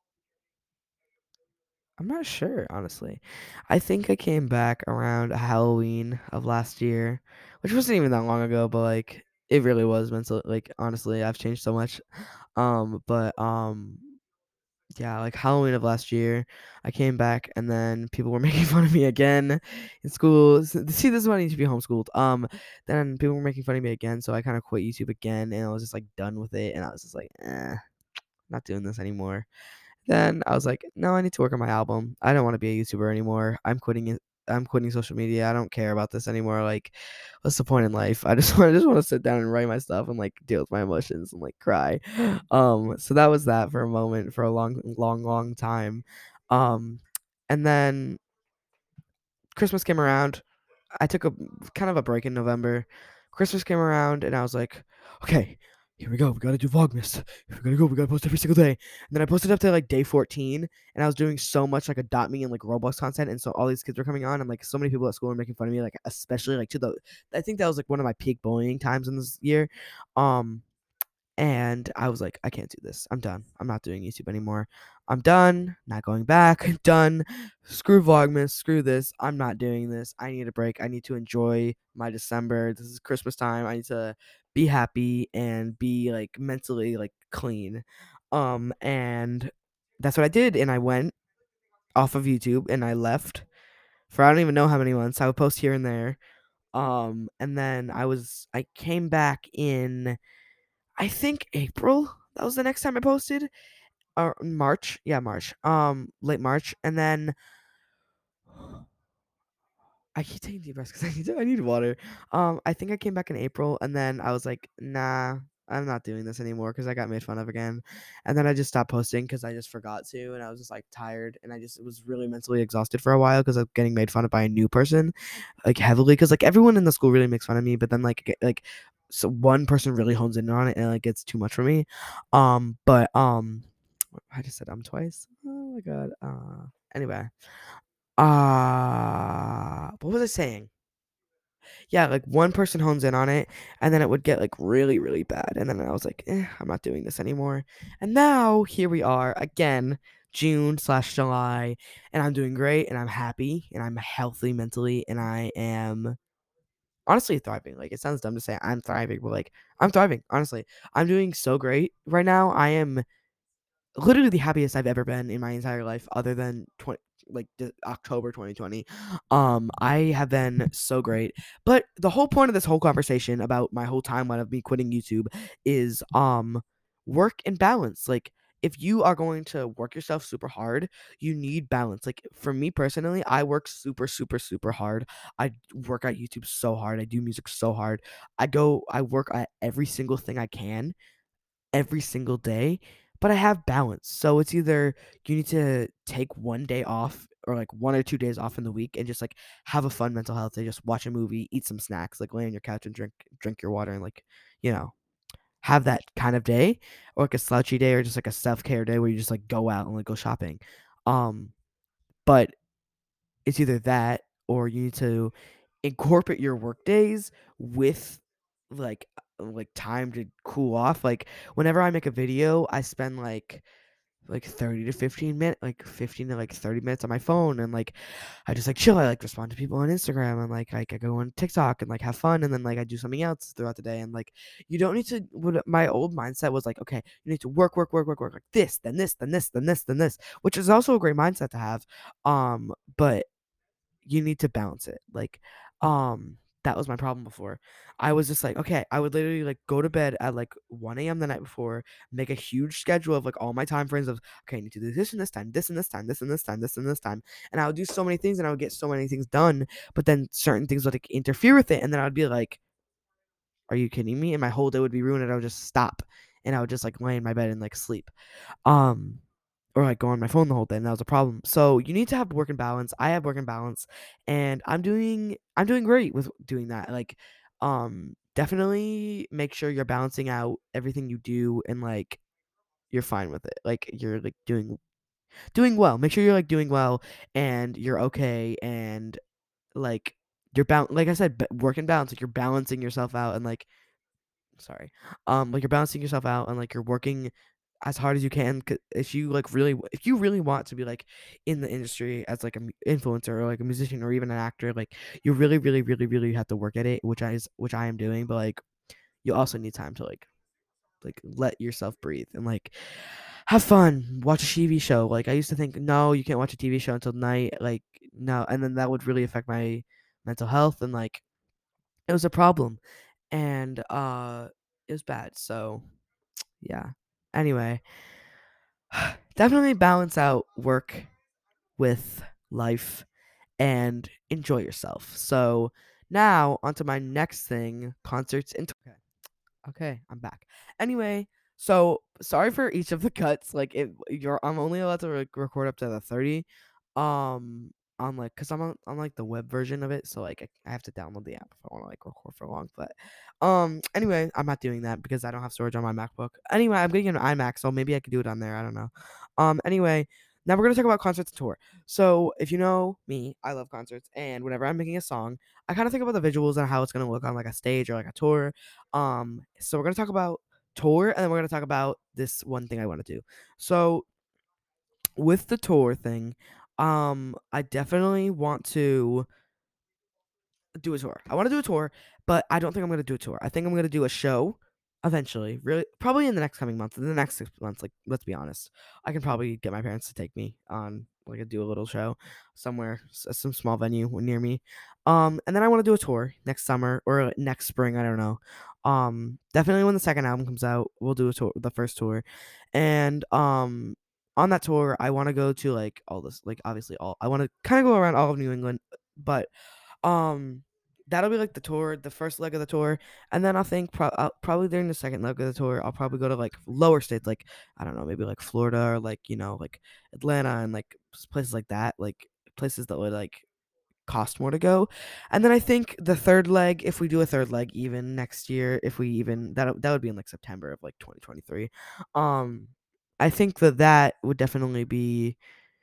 I'm not sure, honestly. I think I came back around Halloween of last year, which wasn't even that long ago, but like It really was mental, like, honestly, I've changed so much. But, yeah, like, Halloween of last year, I came back and then people were making fun of me again in school. See, this is why I need to be homeschooled. Then people were making fun of me again, so I kinda quit YouTube again, and I was just, like, done with it, and I was just like, not doing this anymore." Then I was like, "No, I need to work on my album. I don't wanna be a YouTuber anymore. I'm quitting social media. I don't care about this anymore. Like, what's the point in life? I just wanna sit down and write my stuff and, like, deal with my emotions and, like, cry." So that was that for a moment, for a long, long, long time. Um, and then Christmas came around. I took a kind of a break in November. Christmas came around and I was like, okay, here we go. We gotta do Vlogmas. Here we gotta go. We gotta post every single day. And then I posted up to like day 14, and I was doing so much like Adopt Me and like Roblox content, and so all these kids were coming on, and like so many people at school were making fun of me, like especially like to the. I think that was like one of my peak bullying times in this year. Um, and I was like, I can't do this. I'm done. I'm not doing YouTube anymore. I'm done. Not going back. Done. Screw Vlogmas. Screw this. I'm not doing this. I need a break. I need to enjoy my December. This is Christmas time. I need to be happy and be like mentally like clean. And that's what I did. And I went off of YouTube and I left for I don't even know how many months. I would post here and there. And then I came back in I think April. That was the next time I posted. Or March. Yeah, March. Late March. And then I keep taking deep breaths because I need water. I think I came back in April and then I was like, nah, I'm not doing this anymore because I got made fun of again. And then I just stopped posting because I just forgot to and I was just like tired and I just was really mentally exhausted for a while because of getting made fun of by a new person, like heavily. Because like everyone in the school really makes fun of me, but then so one person really hones in on it and it gets too much for me. But I just said twice. Oh my god. Anyway. What was I saying? Yeah, like one person hones in on it, and then it would get like really, really bad. And then I was like, I'm not doing this anymore. And now here we are again, June/July, and I'm doing great, and I'm happy, and I'm healthy mentally, and I am honestly thriving. Like it sounds dumb to say I'm thriving, but like I'm thriving. Honestly, I'm doing so great right now. I am literally the happiest I've ever been in my entire life, other than October 2020. I have been so great. But the whole point of this whole conversation about my whole timeline of me quitting YouTube is work and balance. Like if you are going to work yourself super hard, you need balance. Like for me personally, I work super, super, super hard. I work at YouTube so hard. I do music so hard. I work at every single thing I can every single day, but I have balance. So it's either you need to take one day off or like 1 or 2 days off in the week and just like have a fun mental health day, just watch a movie, eat some snacks, like lay on your couch and drink your water and like, you know, have that kind of day, or like a slouchy day or just like a self-care day where you just like go out and like go shopping. Um, but it's either that or you need to incorporate your work days with like time to cool off. Like whenever I make a video, I spend like 30 to 15 minutes, like 15 to like 30 minutes on my phone, and like I just like chill. I like respond to people on Instagram, and like I go on TikTok and like have fun, and then like I do something else throughout the day. And like you don't need to. What my old mindset was like, okay, you need to work like this, then this, then this, then this, then this, which is also a great mindset to have. But you need to balance it. Like, that was my problem before. I was just like, okay, I would literally like go to bed at like 1 a.m. the night before, make a huge schedule of like all my time frames of okay, I need to do this and this time, this and this time, this and this time, this and this time. And I would do so many things and I would get so many things done, but then certain things would like interfere with it. And then I would be like, are you kidding me? And my whole day would be ruined and I would just stop and I would just like lay in my bed and like sleep. Um or like go on my phone the whole day, and that was a problem. So you need to have work and balance. I have work and balance, and I'm doing great with doing that. Like, definitely make sure you're balancing out everything you do, and like you're fine with it. Like you're like doing well. Make sure you're like doing well, and you're okay, and like like I said, work and balance. Like you're balancing yourself out, and like sorry, like you're balancing yourself out, and like you're working as hard as you can. If you like really if you really want to be like in the industry as like influencer or like a musician or even an actor, like you really really really really have to work at it, which I am doing. But like you also need time to like let yourself breathe and like have fun, watch a TV show. Like I used to think, no, you can't watch a TV show until night. Like no, and then that would really affect my mental health and like it was a problem. And it was bad. So yeah. Anyway, definitely balance out work with life and enjoy yourself. So now onto my next thing, concerts and okay, I'm back. Anyway, so sorry for each of the cuts. Like I'm only allowed to record up to the 30. Um on like cuz I'm like the web version of it, so like I have to download the app if I want to like record for long, but anyway, I'm not doing that because I don't have storage on my MacBook. Anyway, I'm getting an iMac, so maybe I could do it on there. I don't know. Anyway, now we're going to talk about concerts and tour. So, if you know me, I love concerts, and whenever I'm making a song, I kind of think about the visuals and how it's going to look on like a stage or like a tour. So we're gonna talk about tour, and then we're gonna talk about this one thing I want to do. So with the tour thing, I definitely want to do a tour. I want to do a tour, but I don't think I'm going to do a tour. I think I'm going to do a show eventually. Really, probably in the next coming month, in the next 6 months. Like, let's be honest, I can probably get my parents to take me on like do a little show somewhere, some small venue near me. And then I want to do a tour next summer or next spring. I don't know. Definitely when the second album comes out, we'll do a tour, the first tour, and on that tour, I want to go to like all this, like obviously all. I want to kind of go around all of New England, but um, that'll be like the tour, the first leg of the tour, and then I think probably during the second leg of the tour, I'll probably go to like lower states, like I don't know, maybe like Florida or like like Atlanta and like places like that, like places that would like cost more to go. And then I think the third leg, if we do a third leg even next year, if we even that would be in like September of like 2023. Um, I think that would definitely be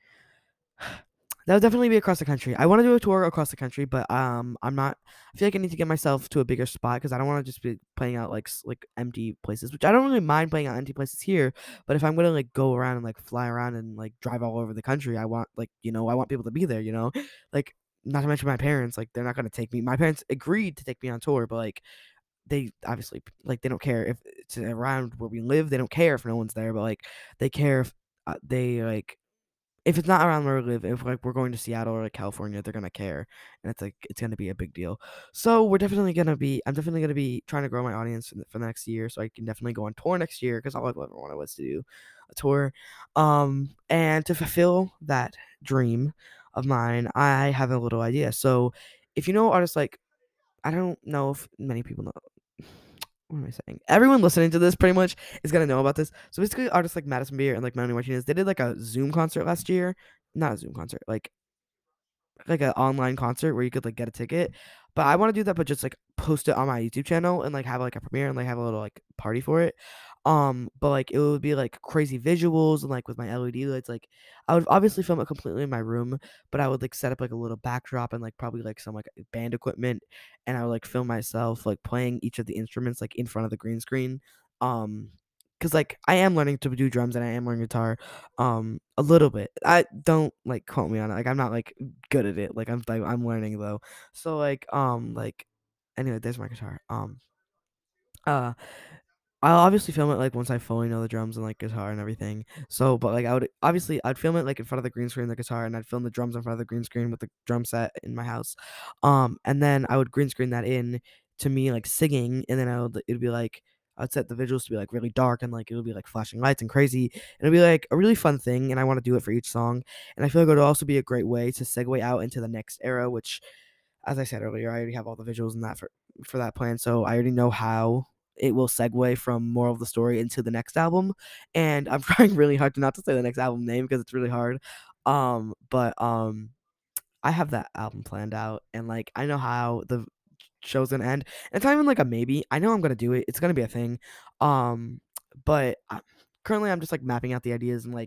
that would definitely be across the country. I want to do a tour across the country, but I'm not. I feel like I need to get myself to a bigger spot because I don't want to just be playing out like like empty places, which I don't really mind playing out empty places here. But if I'm gonna like go around and like fly around and like drive all over the country, I want like I want people to be there. Like not to mention my parents. Like they're not gonna take me. My parents agreed to take me on tour, but like they obviously like they don't care if it's around where we live. They don't care if no one's there, but like they care if they like if it's not around where we live, if like we're going to Seattle or like California, they're gonna care, and it's like it's gonna be a big deal. So I'm definitely gonna be trying to grow my audience for the next year, so I can definitely go on tour next year because all I've ever wanted was to do a tour. And to fulfill that dream of mine, I have a little idea. So if you know artists like I don't know if many people know what am I saying? Everyone listening to this pretty much is gonna know about this. So basically, artists like Madison Beer and like Melanie Martinez, they did like a Zoom concert last year. Not a Zoom concert, like an online concert where you could like get a ticket. But I want to do that, but just like post it on my YouTube channel and like have like a premiere and like have a little like party for it. But like it would be like crazy visuals and like with my LED lights, like I would obviously film it completely in my room, but I would like set up like a little backdrop and like probably like some like band equipment, and I would like film myself like playing each of the instruments like in front of the green screen. Um, because like I am learning to do drums and I am learning guitar, a little bit. I don't like quote me on it. Like I'm not like good at it. I'm learning though. So like anyway, there's my guitar. Uh I'll obviously film it like once I fully know the drums and like guitar and everything. So, but like I'd film it like in front of the green screen, the guitar, and I'd film the drums in front of the green screen with the drum set in my house. And then I would green screen that in to me like singing, and then it'd be like I'd set the visuals to be like really dark and like it would be like flashing lights and crazy. And it'd be like a really fun thing, and I want to do it for each song. And I feel like it would also be a great way to segue out into the next era, which as I said earlier, I already have all the visuals in that for that plan, so I already know how it will segue from moral of the story into the next album. And I'm trying really hard to not to say the next album name because it's really hard. But I have that album planned out, and like I know how the show's gonna end. And it's not even like a maybe. I know I'm gonna do it. It's gonna be a thing. But currently I'm just like mapping out the ideas and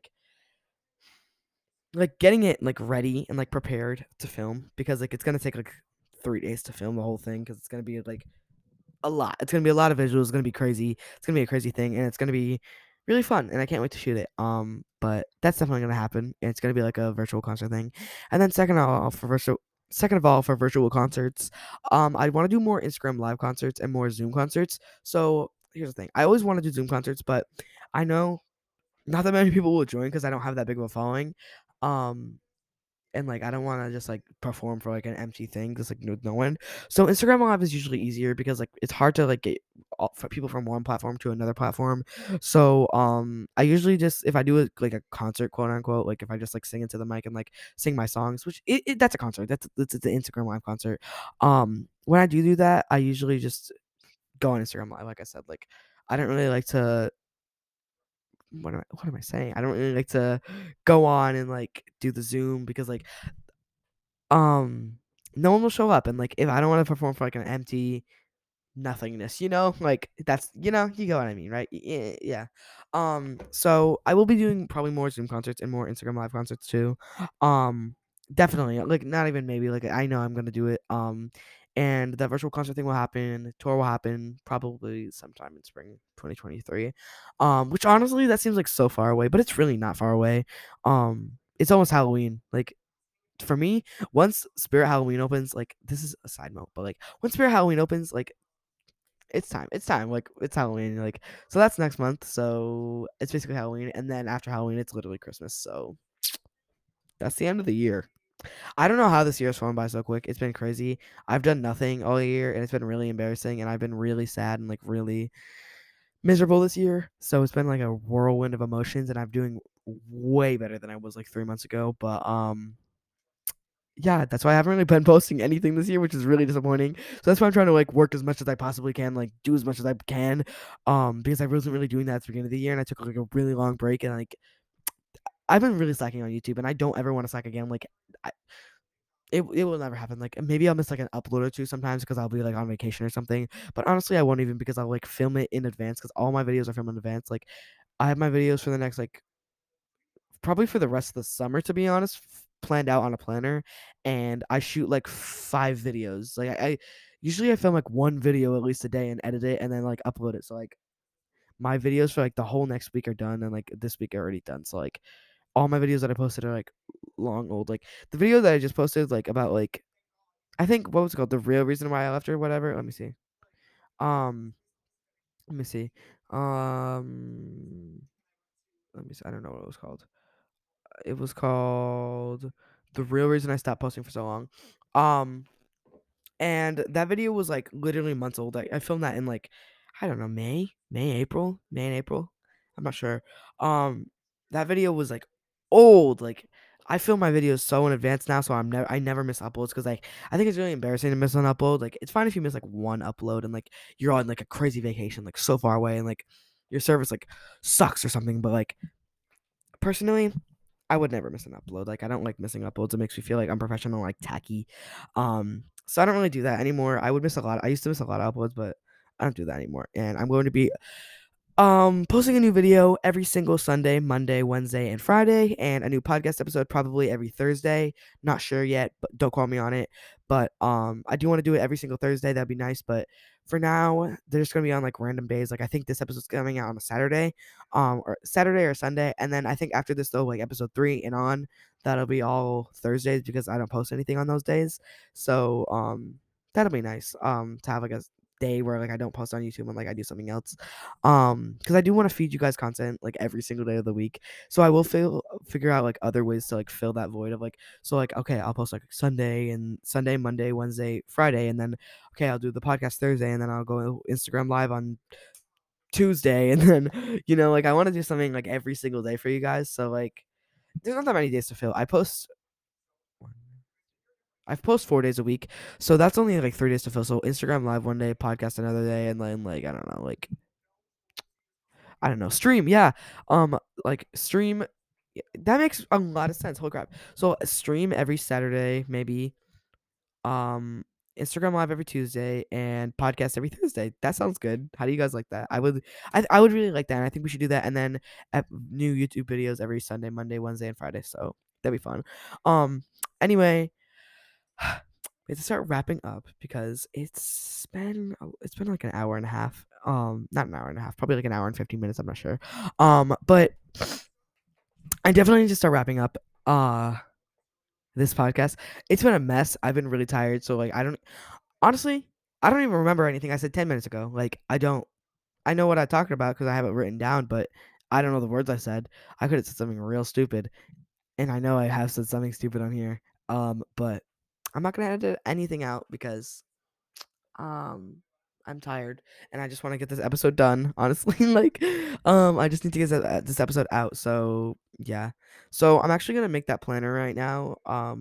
like getting it like ready and like prepared to film because like it's gonna take like 3 days to film the whole thing because it's gonna be like a lot. It's gonna be a lot of visuals. It's gonna be crazy. It's gonna be a crazy thing, and it's gonna be really fun. And I can't wait to shoot it. But that's definitely gonna happen. And it's gonna be like a virtual concert thing. And then second, second of all, for virtual concerts, I want to do more Instagram live concerts and more Zoom concerts. So here's the thing: I always want to do Zoom concerts, but I know not that many people will join because I don't have that big of a following. Um, and like I don't want to just like perform for like an empty thing because like no one. So Instagram Live is usually easier because like it's hard to like get for people from one platform to another platform. So I usually just if I do like a concert quote unquote, like if I just like sing into the mic and like sing my songs, which that's a concert. That's the Instagram Live concert. When I do that, I usually just go on Instagram Live. Like I said, like I don't really like to what am I saying? I don't really like to go on and like do the Zoom because like um no one will show up and like if I don't want to perform for like an empty nothingness, like that's you get what I mean, right? Yeah. So I will be doing probably more Zoom concerts and more Instagram live concerts too. um Definitely, like not even maybe, like I know I'm gonna do it. And the virtual concert thing will happen, tour will happen probably sometime in spring 2023. Which honestly that seems like so far away, but it's really not far away. It's almost Halloween, like for me, once Spirit Halloween opens, like this is a side note, but like when Spirit Halloween opens, like it's time. It's time. Like it's Halloween. Like so that's next month. So it's basically Halloween, and then after Halloween, it's literally Christmas. So that's the end of the year. I don't know how this year has flown by so quick. It's been crazy. I've done nothing all year, and it's been really embarrassing, and I've been really sad and like really miserable this year. So it's been like a whirlwind of emotions, and I'm doing way better than I was like 3 months ago. But yeah, that's why I haven't really been posting anything this year, which is really disappointing. So that's why I'm trying to like work as much as I possibly can, like do as much as I can, because I wasn't really doing that at the beginning of the year, and I took like a really long break, and like I've been really slacking on YouTube, and I don't ever want to slack again. Like, I, it will never happen. Like maybe I'll miss like an upload or two sometimes because I'll be like on vacation or something. But honestly, I won't even because I'll like film it in advance because all my videos are filmed in advance. Like I have my videos for the next like probably for the rest of the summer, to be honest, planned out on a planner, and I shoot like 5 videos. Like I usually I film like one video at least a day and edit it and then like upload it. So like my videos for like the whole next week are done and like this week are already done. So like all my videos that I posted are like long old. Like the video that I just posted like about like I think what was it called, the real reason why I left or whatever. Let me see. Um, let me see. Um, let me see. I don't know what it was called. It was called The Real Reason I Stopped Posting for So Long. Um, and that video was like literally months old. I filmed that in like I don't know, May and April. I'm not sure. Um, that video was like old. Like I film my videos so in advance now, so I never miss uploads because like I think it's really embarrassing to miss an upload. Like it's fine if you miss like one upload and like you're on like a crazy vacation, like so far away, and like your service like sucks or something. But like personally, I would never miss an upload. Like I don't like missing uploads. It makes me feel like unprofessional, like tacky. So I don't really do that anymore. I would miss a lot. I used to miss a lot of uploads, but I don't do that anymore. And I'm going to be posting a new video every single Sunday, Monday, Wednesday, and Friday, and a new podcast episode probably every Thursday. Not sure yet, but don't call me on it. But I do want to do it every single Thursday. That'd be nice. But for now, they're just gonna be on like random days. Like I think this episode's coming out on a Saturday, or Saturday or Sunday, and then I think after this though, like episode 3 and on, that'll be all Thursdays because I don't post anything on those days. So that'll be nice. To have like a day where like I don't post on YouTube and like I do something else. Because I do want to feed you guys content like every single day of the week. So I will figure out like other ways to like fill that void of like so like okay, I'll post like Sunday, Monday, Wednesday, Friday, and then okay, I'll do the podcast Thursday, and then I'll go Instagram live on Tuesday, and then like I want to do something like every single day for you guys. So like there's not that many days to fill. I post 4 days a week, so that's only like 3 days to fill. So Instagram live one day, podcast another day, and then like I don't know, stream, yeah. Like stream, that makes a lot of sense. Holy crap! So stream every Saturday, maybe. Um, Instagram live every Tuesday and podcast every Thursday. That sounds good. How do you guys like that? I would really like that. And I think we should do that. And then new YouTube videos every Sunday, Monday, Wednesday, and Friday. So that'd be fun. Anyway, we have to start wrapping up because it's been like an hour and a half. Not an hour and a half, probably like an hour and 15 minutes. I'm not sure. But I definitely need to start wrapping up. this podcast. It's been a mess. I've been really tired, so like I don't honestly, I don't even remember anything I said 10 minutes ago. Like I don't. I know what I talked about because I have it written down, but I don't know the words I said. I could have said something real stupid, and I know I have said something stupid on here. But I'm not gonna edit anything out because um I'm tired and I just want to get this episode done. Honestly, like I just need to get this episode out. So yeah, so I'm actually gonna make that planner right now.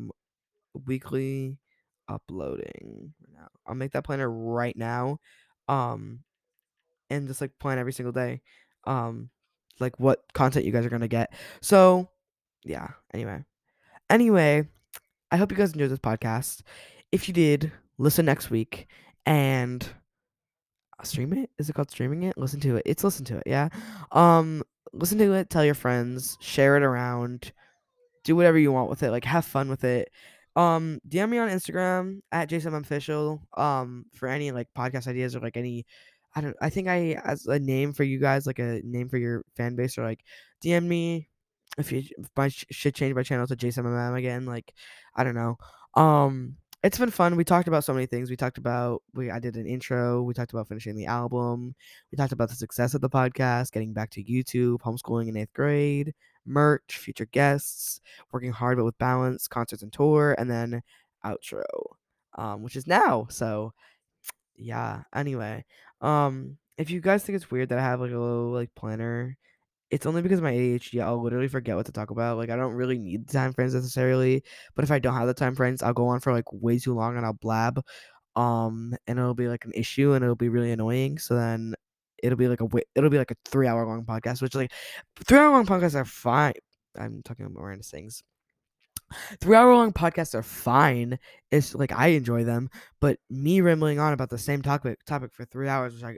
Weekly uploading. Right now. I'll make that planner right now. Um, and just like plan every single day. Um, like what content you guys are gonna get. So yeah. Anyway, I hope you guys enjoyed this podcast. If you did, listen next week and stream it. Is it called streaming it? Listen to it. It's listen to it. Yeah. Um, listen to it. Tell your friends. Share it around. Do whatever you want with it. Like have fun with it. DM me on Instagram at JSMOfficial. For any like podcast ideas or like any I think I as a name for you guys, like a name for your fan base, or like DM me if I should change my channel to JSMM again. Like I don't know. It's been fun. We talked about so many things. I did an intro. We talked about finishing the album. We talked about the success of the podcast, getting back to YouTube, homeschooling in 8th grade, merch, future guests, working hard but with balance, concerts and tour, and then outro, which is now. So yeah. Anyway, if you guys think it's weird that I have like a little like planner, it's only because of my ADHD. I'll literally forget what to talk about. Like I don't really need the time frames necessarily, but if I don't have the time frames, I'll go on for like way too long and I'll blab. And it'll be like an issue and it'll be really annoying. So then it'll be like a 3 hour long podcast, which like 3 hour long podcasts are fine. I'm talking about random things. 3 hour long podcasts are fine. It's like I enjoy them, but me rambling on about the same topic for 3 hours was like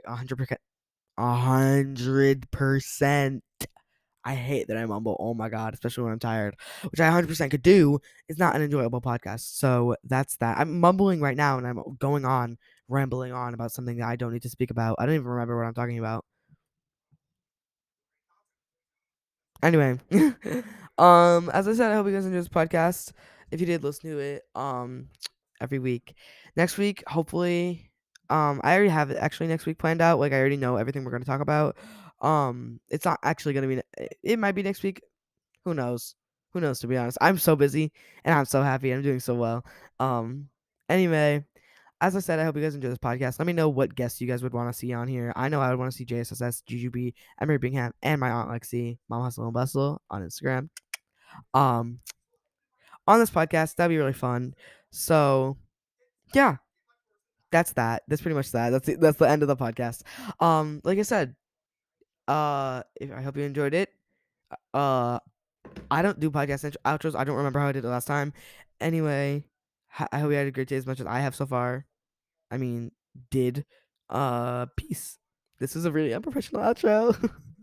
100%. I hate that I mumble. Oh my god, especially when I'm tired, which I 100% could do. Is not an enjoyable podcast. So that's that. I'm mumbling right now, and I'm going on rambling on about something that I don't need to speak about. I don't even remember what I'm talking about. Anyway, as I said, I hope you guys enjoyed this podcast. If you did, listen to it every week. Next week, hopefully, I already have it actually next week planned out. Like I already know everything we're gonna talk about. It's not actually gonna be. It might be next week. Who knows? Who knows? To be honest, I'm so busy and I'm so happy. I'm doing so well. Um. Anyway, as I said, I hope you guys enjoy this podcast. Let me know what guests you guys would want to see on here. I know I would want to see JSSS, GGB, Emery Bingham, and my aunt Lexi, Mom Hustle and Bustle on Instagram. Um, on this podcast, that'd be really fun. So yeah, that's that. That's pretty much that. That's the end of the podcast. Like I said, I hope you enjoyed it. Uh, I don't do podcast outros. I don't remember how I did it last time. Anyway, I hope you had a great day as much as I have so far. I mean, did. Peace. This was a really unprofessional outro.